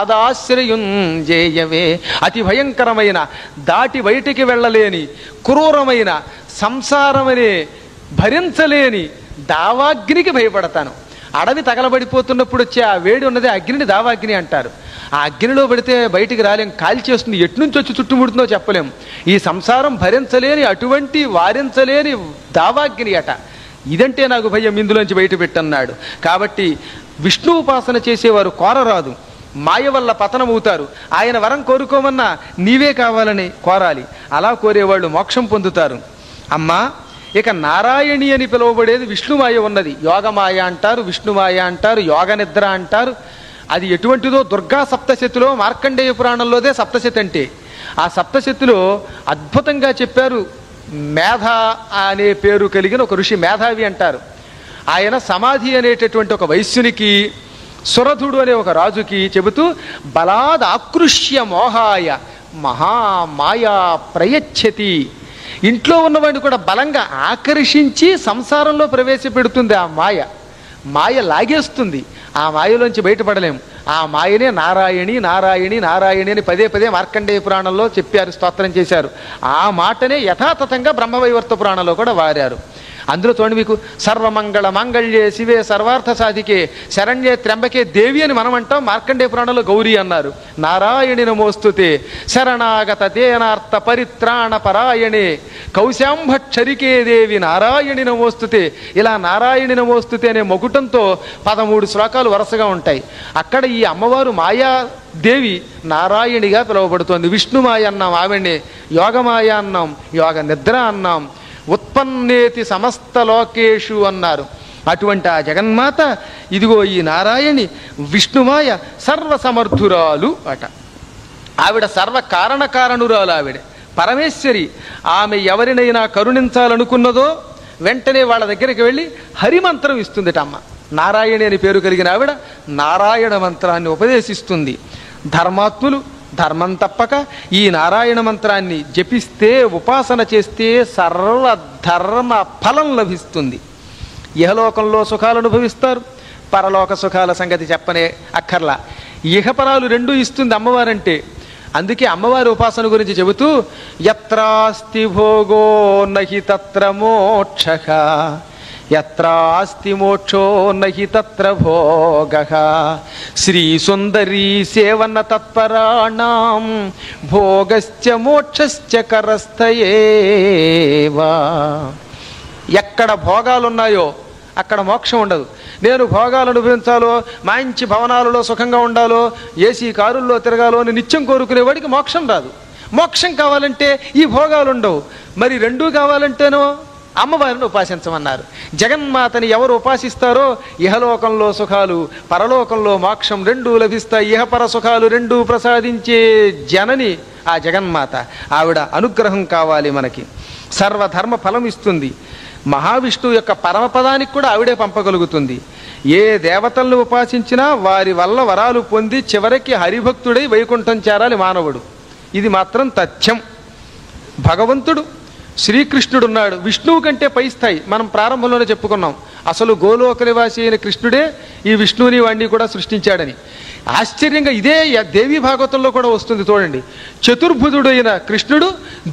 పాదాశ్రయుంజేయవే. అతి భయంకరమైన, దాటి బయటికి వెళ్ళలేని, క్రూరమైన, సంసారమనే భరించలేని దావాగ్నికి భయపడతాను. అడవి తగలబడిపోతున్నప్పుడు వచ్చే ఆ వేడి ఉన్నది అగ్నిని దావాగ్ని అంటారు. ఆ అగ్నిలో పడితే బయటికి రాలేం, కాల్చేస్తుంది. ఎట్నుంచి వచ్చి చుట్టుముడుతుందో చెప్పలేం. ఈ సంసారం భరించలేని, అటువంటి వారించలేని దావాగ్ని అట. ఇదంటే నాకు భయం, ఇందులోంచి బయట పెట్టన్నాడు. కాబట్టి విష్ణు ఉపాసన చేసేవారు కోరరాదు, మాయ వల్ల పతనమవుతారు. ఆయన వరం కోరుకోమన్నా నీవే కావాలని కోరాలి. అలా కోరేవాళ్ళు మోక్షం పొందుతారు. అమ్మా, ఇక నారాయణి అని పిలువబడేది విష్ణుమాయ ఉన్నది. యోగమాయ అంటారు, విష్ణుమాయ అంటారు, యోగ నిద్ర అంటారు. అది ఎటువంటిదో దుర్గా సప్తశతిలో మార్కండేయ పురాణంలోదే సప్తశతి అంటే. ఆ సప్తశతిలో అద్భుతంగా చెప్పారు. మేధ అనే పేరు కలిగిన ఒక ఋషి, మేధావి అంటారు. ఆయన సమాధి అనేటటువంటి ఒక వైశ్యునికి, సురధుడు అనే ఒక రాజుకి చెబుతూ బలాద్ ఆకృష్య మోహాయ మహామాయా ప్రయచ్చతి, ఇంట్లో ఉన్నవాడిని కూడా బలంగా ఆకర్షించి సంసారంలో ప్రవేశపెడుతుంది ఆ మాయ. మాయ లాగేస్తుంది, ఆ మాయలోంచి బయటపడలేం. ఆ మాయనే నారాయణి నారాయణి నారాయణి అని పదే పదే మార్కండేయ పురాణంలో చెప్పారు, స్తోత్రం చేశారు. ఆ మాటనే యథాతథంగా బ్రహ్మవైవర్త పురాణంలో కూడా వారారు. అందులో చూడండి, మీకు సర్వమంగళ మాంగళ్యే శివే సర్వార్థ సాధికే శరణ్యే త్ర్యంబకే దేవి అని మనం అంటాం. మార్కండేయ పురాణంలో గౌరీ అన్నారు. నారాయణి నమోస్తుతే శరణాగత దేనార్థ పరిత్రాణ పరాయణే కౌశాంభక్షరికే దేవి నారాయణి నమోస్తుతే. ఇలా నారాయణి నమోస్తుతే అనే మొగుటంతో 13 శ్లోకాలు వరుసగా ఉంటాయి. అక్కడ ఈ అమ్మవారు మాయాదేవి నారాయణిగా పిలువబడుతోంది. విష్ణుమాయ అన్నాం, ఆవిడ్ని యోగమాయ అన్నాం, యోగ నిద్ర అన్నాం, ఉత్పన్నేతి సమస్త లోకేషు అన్నారు. అటువంటి ఆ జగన్మాత ఇదిగో ఈ నారాయణి విష్ణుమాయ సర్వసమర్థురాలు అట. ఆవిడ సర్వ కారణకారణురాలు, ఆవిడ పరమేశ్వరి. ఆమె ఎవరినైనా కరుణించాలనుకున్నదో వెంటనే వాళ్ళ దగ్గరికి వెళ్ళి హరిమంత్రం ఇస్తుందిట అమ్మ. నారాయణి అని పేరు కలిగిన ఆవిడ నారాయణ మంత్రాన్ని ఉపదేశిస్తుంది. ధర్మాత్ములు ధర్మం తప్పక ఈ నారాయణ మంత్రాన్ని జపిస్తే, ఉపాసన చేస్తే సర్వధర్మ ఫలం లభిస్తుంది. ఇహలోకంలో సుఖాలు అనుభవిస్తారు, పరలోక సుఖాల సంగతి చెప్పనే అక్కర్లా. ఇహపరాలు రెండూ ఇస్తుంది అమ్మవారంటే. అందుకే అమ్మవారి ఉపాసన గురించి చెబుతూ యత్రాస్తి భోగో నహి తత్ర మోక్షః, యత్రాస్తి మోక్షో నహి తత్ర భోగః, శ్రీ సుందరీ సేవన తత్పరాణాం భోగశ్చ మోక్షశ్చ కరస్థయేవా. ఎక్కడ భోగాలున్నాయో అక్కడ మోక్షం ఉండదు. నేను భోగాలు అనుభవించాలో, మంచి భవనాలలో సుఖంగా ఉండాలో, ఏసీ కారుల్లో తిరగాలో అని నిత్యం కోరుకునేవాడికి మోక్షం రాదు. మోక్షం కావాలంటే ఈ భోగాలు ఉండవు. మరి రెండూ కావాలంటేనో అమ్మవారిని ఉపాసించమన్నారు. జగన్మాతని ఎవరు ఉపాసిస్తారో ఇహలోకంలో సుఖాలు, పరలోకంలో మోక్షం రెండూ లభిస్తాయి. ఇహపర సుఖాలు రెండూ ప్రసాదించే జనని ఆ జగన్మాత. ఆవిడ అనుగ్రహం కావాలి మనకి. సర్వధర్మ ఫలం ఇస్తుంది. మహావిష్ణువు యొక్క పరమపదానికి కూడా ఆవిడే పంపగలుగుతుంది. ఏ దేవతలను ఉపాసించినా వారి వల్ల వరాలు పొంది చివరికి హరిభక్తుడై వైకుంఠం చేరాలి మానవుడు. ఇది మాత్రం తథ్యం. భగవంతుడు శ్రీకృష్ణుడున్నాడు, విష్ణువు కంటే పై స్థాయి. మనం ప్రారంభంలోనే చెప్పుకున్నాం, అసలు గోలోక నివాసి అయిన కృష్ణుడే ఈ విష్ణువుని వాణ్ణి కూడా సృష్టించాడని. ఆశ్చర్యంగా ఇదే దేవీ భాగవతంలో కూడా వస్తుంది చూడండి. చతుర్భుజుడైన కృష్ణుడు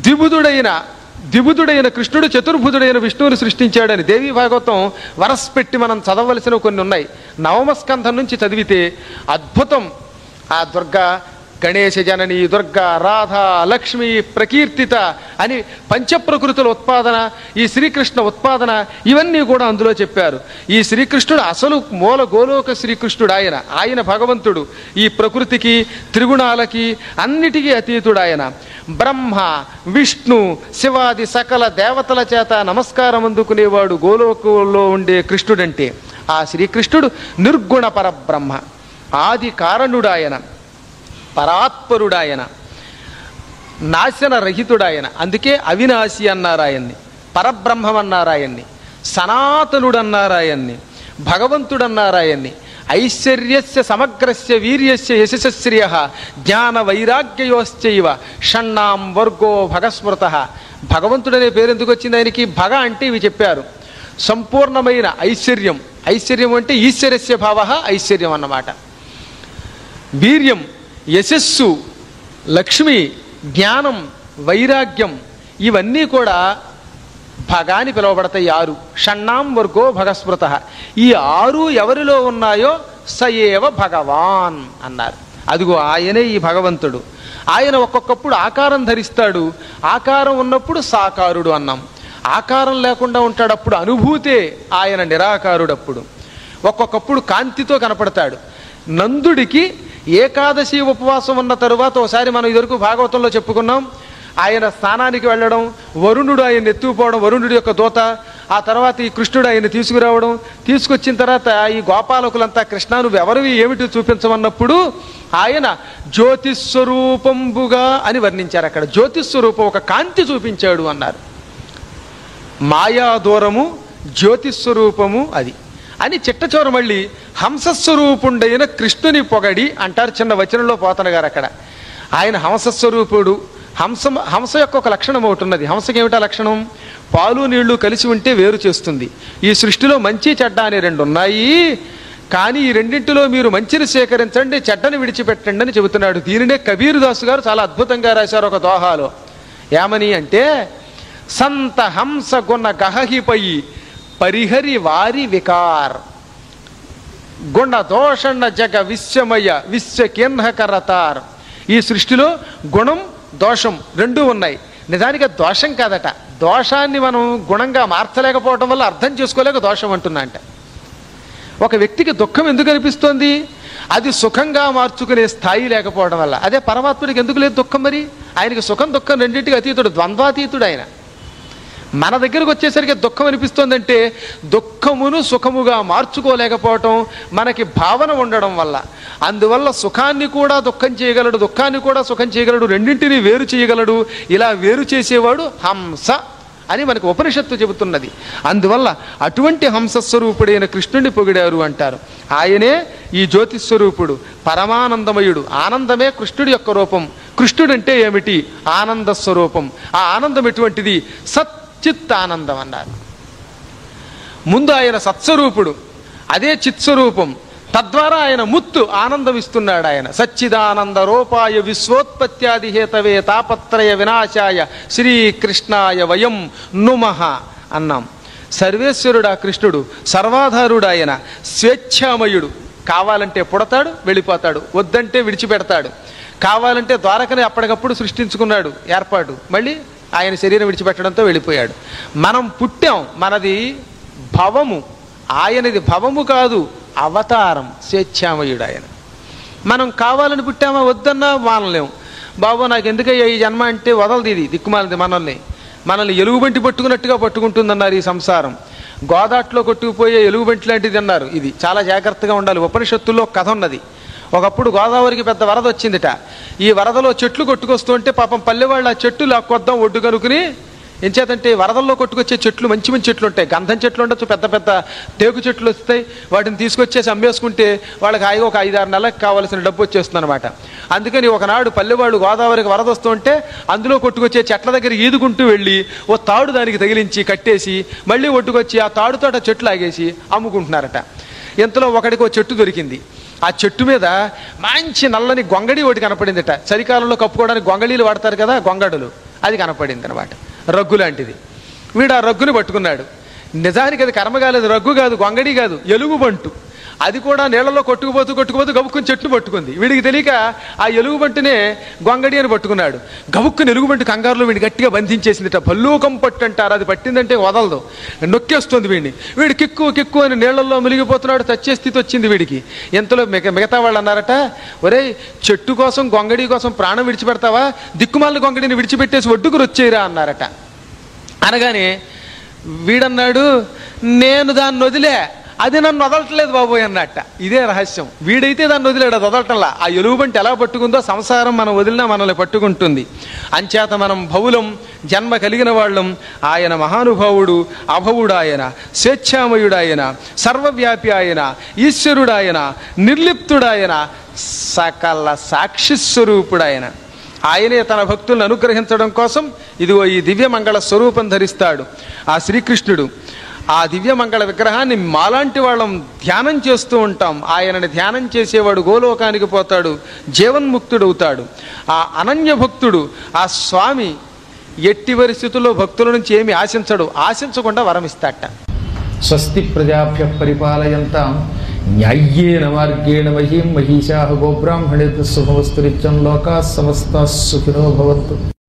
ద్విబుధుడైన కృష్ణుడు చతుర్భుజుడైన విష్ణువుని సృష్టించాడని దేవీ భాగవతం వరసపెట్టి మనం చదవలసిన కొన్ని ఉన్నాయి. 9వ స్కంధం నుంచి చదివితే అద్భుతం. ఆ దుర్గా గణేశ జనని, దుర్గా, రాధ, లక్ష్మి, ప్రకీర్తిత అని పంచప్రకృతుల ఉత్పాదన, ఈ శ్రీకృష్ణ ఉత్పాదన ఇవన్నీ కూడా అందులో చెప్పారు. ఈ శ్రీకృష్ణుడు అసలు మూల గోలోక శ్రీకృష్ణుడు. ఆయన భగవంతుడు. ఈ ప్రకృతికి, త్రిగుణాలకి, అన్నిటికీ అతీతుడు ఆయన. బ్రహ్మ, విష్ణు, శివాది సకల దేవతల చేత నమస్కారం అందుకునేవాడు గోలోకంలో ఉండే కృష్ణుడంటే. ఆ శ్రీకృష్ణుడు నిర్గుణ పరబ్రహ్మ, ఆది కారణుడాయన, పరాత్పరుడాయన, నాశన రహితుడాయన. అందుకే అవినాశి అన్నారాయన్ని, పరబ్రహ్మం అన్నారాయన్ని, సనాతనుడన్నారాయన్ని, భగవంతుడన్నారాయన్ని. ఐశ్వర్యస్య సమగ్రస్య వీర్యస్య యశస్శ్రియ జ్ఞాన వైరాగ్యయోశ్చైవ షణ్ణాం వర్గో భగస్మృత. భగవంతుడనే పేరు ఎందుకు వచ్చింది ఆయనకి? భగ అంటే ఇవి చెప్పారు. సంపూర్ణమైన ఐశ్వర్యం. ఐశ్వర్యం అంటే ఈశ్వరస్య భావ ఐశ్వర్యం అన్నమాట. వీర్యం, యశస్సు, లక్ష్మి, జ్ఞానం, వైరాగ్యం ఇవన్నీ కూడా భగాని పిలువబడతాయి. 6 షణ్ణాం వర్గో భగస్మృత. ఈ 6 ఎవరిలో ఉన్నాయో సయేవ భగవాన్ అన్నారు. అదిగో ఆయనే ఈ భగవంతుడు. ఆయన ఒక్కొక్కప్పుడు ఆకారం ధరిస్తాడు. ఆకారం ఉన్నప్పుడు సాకారుడు అన్నాం. ఆకారం లేకుండా ఉంటాడు, అప్పుడు అనుభూతే ఆయన నిరాకారుడప్పుడు. ఒక్కొక్కప్పుడు కాంతితో కనపడతాడు. నందుడికి ఏకాదశి ఉపవాసం ఉన్న తరువాత ఒకసారి మనం ఇదివరకు భాగవతంలో చెప్పుకున్నాం. ఆయన స్థానానికి వెళ్ళడం, వరుణుడు ఆయన ఎత్తుకుపోవడం, వరుణుడి యొక్క దూత. ఆ తర్వాత ఈ కృష్ణుడు ఆయన తీసుకురావడం, తీసుకొచ్చిన తర్వాత ఈ గోపాలకులంతా కృష్ణ నువ్వు ఎవరివి ఏమిటి చూపించమన్నప్పుడు ఆయన జ్యోతిస్వరూపంబుగా అని వర్ణించారు. అక్కడ జ్యోతిస్వరూపం, ఒక కాంతి చూపించాడు అన్నారు. మాయా దూరము, జ్యోతిస్వరూపము అది అని చిట్టచోర మళ్ళీ హంసస్వరూపుండైన కృష్ణుని పొగడి అంటారు చిన్న వచనంలో పోతన గారు. అక్కడ ఆయన హంసస్వరూపుడు. హంస యొక్క ఒక లక్షణం ఒకటి ఉన్నది. హంసకి ఏమిటా లక్షణం? పాలు నీళ్లు కలిసి ఉంటే వేరు చేస్తుంది. ఈ సృష్టిలో మంచి చెడ్డ అనే 2 ఉన్నాయి, కానీ ఈ రెండింటిలో మీరు మంచిని సేకరించండి, చెడ్డని విడిచిపెట్టండి అని చెబుతున్నాడు. దీనినే కబీర్ దాసు గారు చాలా అద్భుతంగా రాశారు ఒక దోహాలో. ఏమని అంటే, సంత హంస గుణ గహహిపై పరిహరి వారి వికార్ గుణ దోషణ జగ విశ్వమయ విశ్వకేన్హకరతార్. ఈ సృష్టిలో గుణం, దోషం 2 ఉన్నాయి. నిజానికి దోషం కాదట. దోషాన్ని మనం గుణంగా మార్చలేకపోవడం వల్ల అర్థం చేసుకోలేక దోషం అంటున్నా. అంటే ఒక వ్యక్తికి దుఃఖం ఎందుకు అనిపిస్తోంది? అది సుఖంగా మార్చుకునే స్థాయి లేకపోవడం వల్ల. అదే పరమాత్ముడికి ఎందుకు లేదు దుఃఖం? మరి ఆయనకి సుఖం దుఃఖం రెండింటికి అతీతుడు, ద్వంద్వాతీతుడు ఆయన. మన దగ్గరకు వచ్చేసరికి దుఃఖం అనిపిస్తోందంటే దుఃఖమును సుఖముగా మార్చుకోలేకపోవటం మనకి భావన ఉండడం వల్ల. అందువల్ల సుఖాన్ని కూడా దుఃఖం చేయగలడు, దుఃఖాన్ని కూడా సుఖం చేయగలడు, రెండింటినీ వేరు చేయగలడు. ఇలా వేరు చేసేవాడు హంస అని మనకు ఉపనిషత్తు చెబుతున్నది. అందువల్ల అటువంటి హంసస్వరూపుడైన కృష్ణుడిని పొగిడారు అంటారు. ఆయనే ఈ జ్యోతిస్వరూపుడు, పరమానందమయుడు. ఆనందమే కృష్ణుడి యొక్క రూపం. కృష్ణుడంటే ఏమిటి? ఆనంద స్వరూపం. ఆ ఆనందం ఎటువంటిది? సచ్చిత్తానందం అన్నారు. ముందు ఆయన సత్స్వరూపుడు, అదే చిత్స్వరూపం. తద్వారా ఆయన ముత్తు ఆనందం ఇస్తున్నాడు. ఆయన సచ్చిదానంద రూపాయ విశ్వోత్పత్యాది హేతవే తాపత్రయ వినాశాయ శ్రీకృష్ణాయ వయం నుమః అన్నాం. సర్వేశ్వరుడు ఆ కృష్ణుడు, సర్వాధారుడు ఆయన, స్వేచ్ఛామయుడు. కావాలంటే పుడతాడు, వెళ్ళిపోతాడు, వద్దంటే విడిచిపెడతాడు. కావాలంటే ద్వారకని అప్పటికప్పుడు సృష్టించుకున్నాడు ఏర్పాటు, మళ్ళీ ఆయన శరీరం విడిచిపెట్టడంతో వెళ్ళిపోయాడు. మనం పుట్టాం, మనది భవము, ఆయనది భవము కాదు, అవతారం. స్వేచ్ఛామయుడు ఆయన. మనం కావాలని పుట్టామా వద్దన్నా మానలేం. బాబు నాకు ఎందుకయ్యా ఈ జన్మ అంటే వదలదు, ఇది దిక్కుమాలది. మనల్ని ఎలుగుబంటి పట్టుకున్నట్టుగా పట్టుకుంటుందన్నారు ఈ సంసారం. గోదాట్లో కొట్టుకుపోయే ఎలుగుబంటి లాంటిది అన్నారు. ఇది చాలా జాగ్రత్తగా ఉండాలి. ఉపనిషత్తుల్లో కథ ఉన్నది. ఒకప్పుడు గోదావరికి పెద్ద వరద వచ్చిందిట. ఈ వరదలో చెట్లు కొట్టుకొస్తుంటే పాపం పల్లెవాళ్ళు ఆ చెట్లు లాక్కొద్దాం ఒడ్డు కనుకుని. ఎంచేతంటే వరదల్లో కొట్టుకొచ్చే చెట్లు మంచి మంచి చెట్లు ఉంటాయి, గంధం చెట్లు ఉండొచ్చు, పెద్ద పెద్ద టేకు చెట్లు వస్తాయి. వాటిని తీసుకొచ్చేసి అమ్మేసుకుంటే వాళ్ళకి హాయిగా ఒక 5-6 నెలలకు కావాల్సిన డబ్బు వచ్చేస్తుంది అనమాట. అందుకని ఒకనాడు పల్లెవాళ్ళు గోదావరికి వరద వస్తుంటే అందులో కొట్టుకొచ్చే చెట్ల దగ్గర ఈదుకుంటూ వెళ్ళి ఓ తాడు దానికి తగిలించి కట్టేసి మళ్ళీ ఒడ్డుకొచ్చి ఆ తాడుతో చెట్లు ఆగేసి అమ్ముకుంటున్నారట. ఇంతలో ఒకడికి ఓ చెట్టు దొరికింది. ఆ చెట్టు మీద మంచి నల్లని గొంగడి ఒకటి కనపడిందిట. చలికాలంలో కప్పుకోవడానికి గొంగళీలు వాడతారు కదా, గొంగడులు, అది కనపడింది అనమాట. రగ్గు లాంటిది. వీడు ఆ రగ్గుని పట్టుకున్నాడు. నిజానికి అది కర్మ కాలేదు, రగ్గు కాదు, గొంగడి కాదు, ఎలుగుబంటు. అది కూడా నీళ్లలో కొట్టుకుపోతూ గబుక్కుని చెట్టును పట్టుకుంది. వీడికి తెలియక ఆ ఎలుగుబంటినే గొంగడి అని పట్టుకున్నాడు. గబుక్కుని ఎలుగుబంటి కంగారులో వీడిని గట్టిగా బంధించేసిందిట. భల్లూకం పట్టు అంటారు, అది పట్టిందంటే వదలదు, నొక్కేస్తుంది వీడిని. వీడు కిక్కు అని నీళ్లలో మునిగిపోతున్నాడు. చచ్చే స్థితి వచ్చింది వీడికి. ఎంతలో మిగతా వాళ్ళు అన్నారట, ఒరే చెట్టు కోసం గొంగడి కోసం ప్రాణం విడిచిపెడతావా, దిక్కుమాలిన గొంగడిని విడిచిపెట్టేసి ఒడ్డుకు వచ్చేయరా అన్నారట. అనగానే వీడన్నాడు, నేను దాన్ని వదిలే, అది నన్ను వదలట్లేదు బాబోయ్ అన్నట్ట. ఇదే రహస్యం. వీడైతే దాన్ని వదిలేడు, అది వదలటంలా. ఆ ఎలుగుబంటి ఎలా పట్టుకుందో సంసారం మనం వదిలినా మనల్ని పట్టుకుంటుంది. అంచేత మనం భవులం, జన్మ కలిగిన వాళ్ళం. ఆయన మహానుభావుడు, అభవుడు, ఆయన స్వేచ్ఛామయుడాయన, సర్వవ్యాపి ఆయన, ఈశ్వరుడాయన, నిర్లిప్తుడాయన, సకల సాక్షి స్వరూపుడాయన. ఆయనే తన భక్తులను అనుగ్రహించడం కోసం ఇదిగో ఈ దివ్యమంగళ స్వరూపం ధరిస్తాడు ఆ శ్రీకృష్ణుడు. ఆ దివ్యమంగళ విగ్రహాన్ని మాలాంటి వాళ్ళం ధ్యానం చేస్తూ ఉంటాం. ఆయనని ధ్యానం చేసేవాడు గోలోకానికి పోతాడు, జీవన్ముక్తుడవుతాడు. ఆ అనన్య భక్తుడు, ఆ స్వామి ఎట్టి పరిస్థితుల్లో భక్తుల నుంచి ఏమి ఆశించడు, ఆశించకుండా వరమిస్తాట.
స్వస్తి ప్రజాభ్య పరిపాలయంతాం న్యాయ్యేన మార్గేణ మహీం మహిషాః గోబ్రాహ్మణేభ్యః శుభమస్తు నిత్యం లోకాః సమస్తాః సుఖినో భవంతు.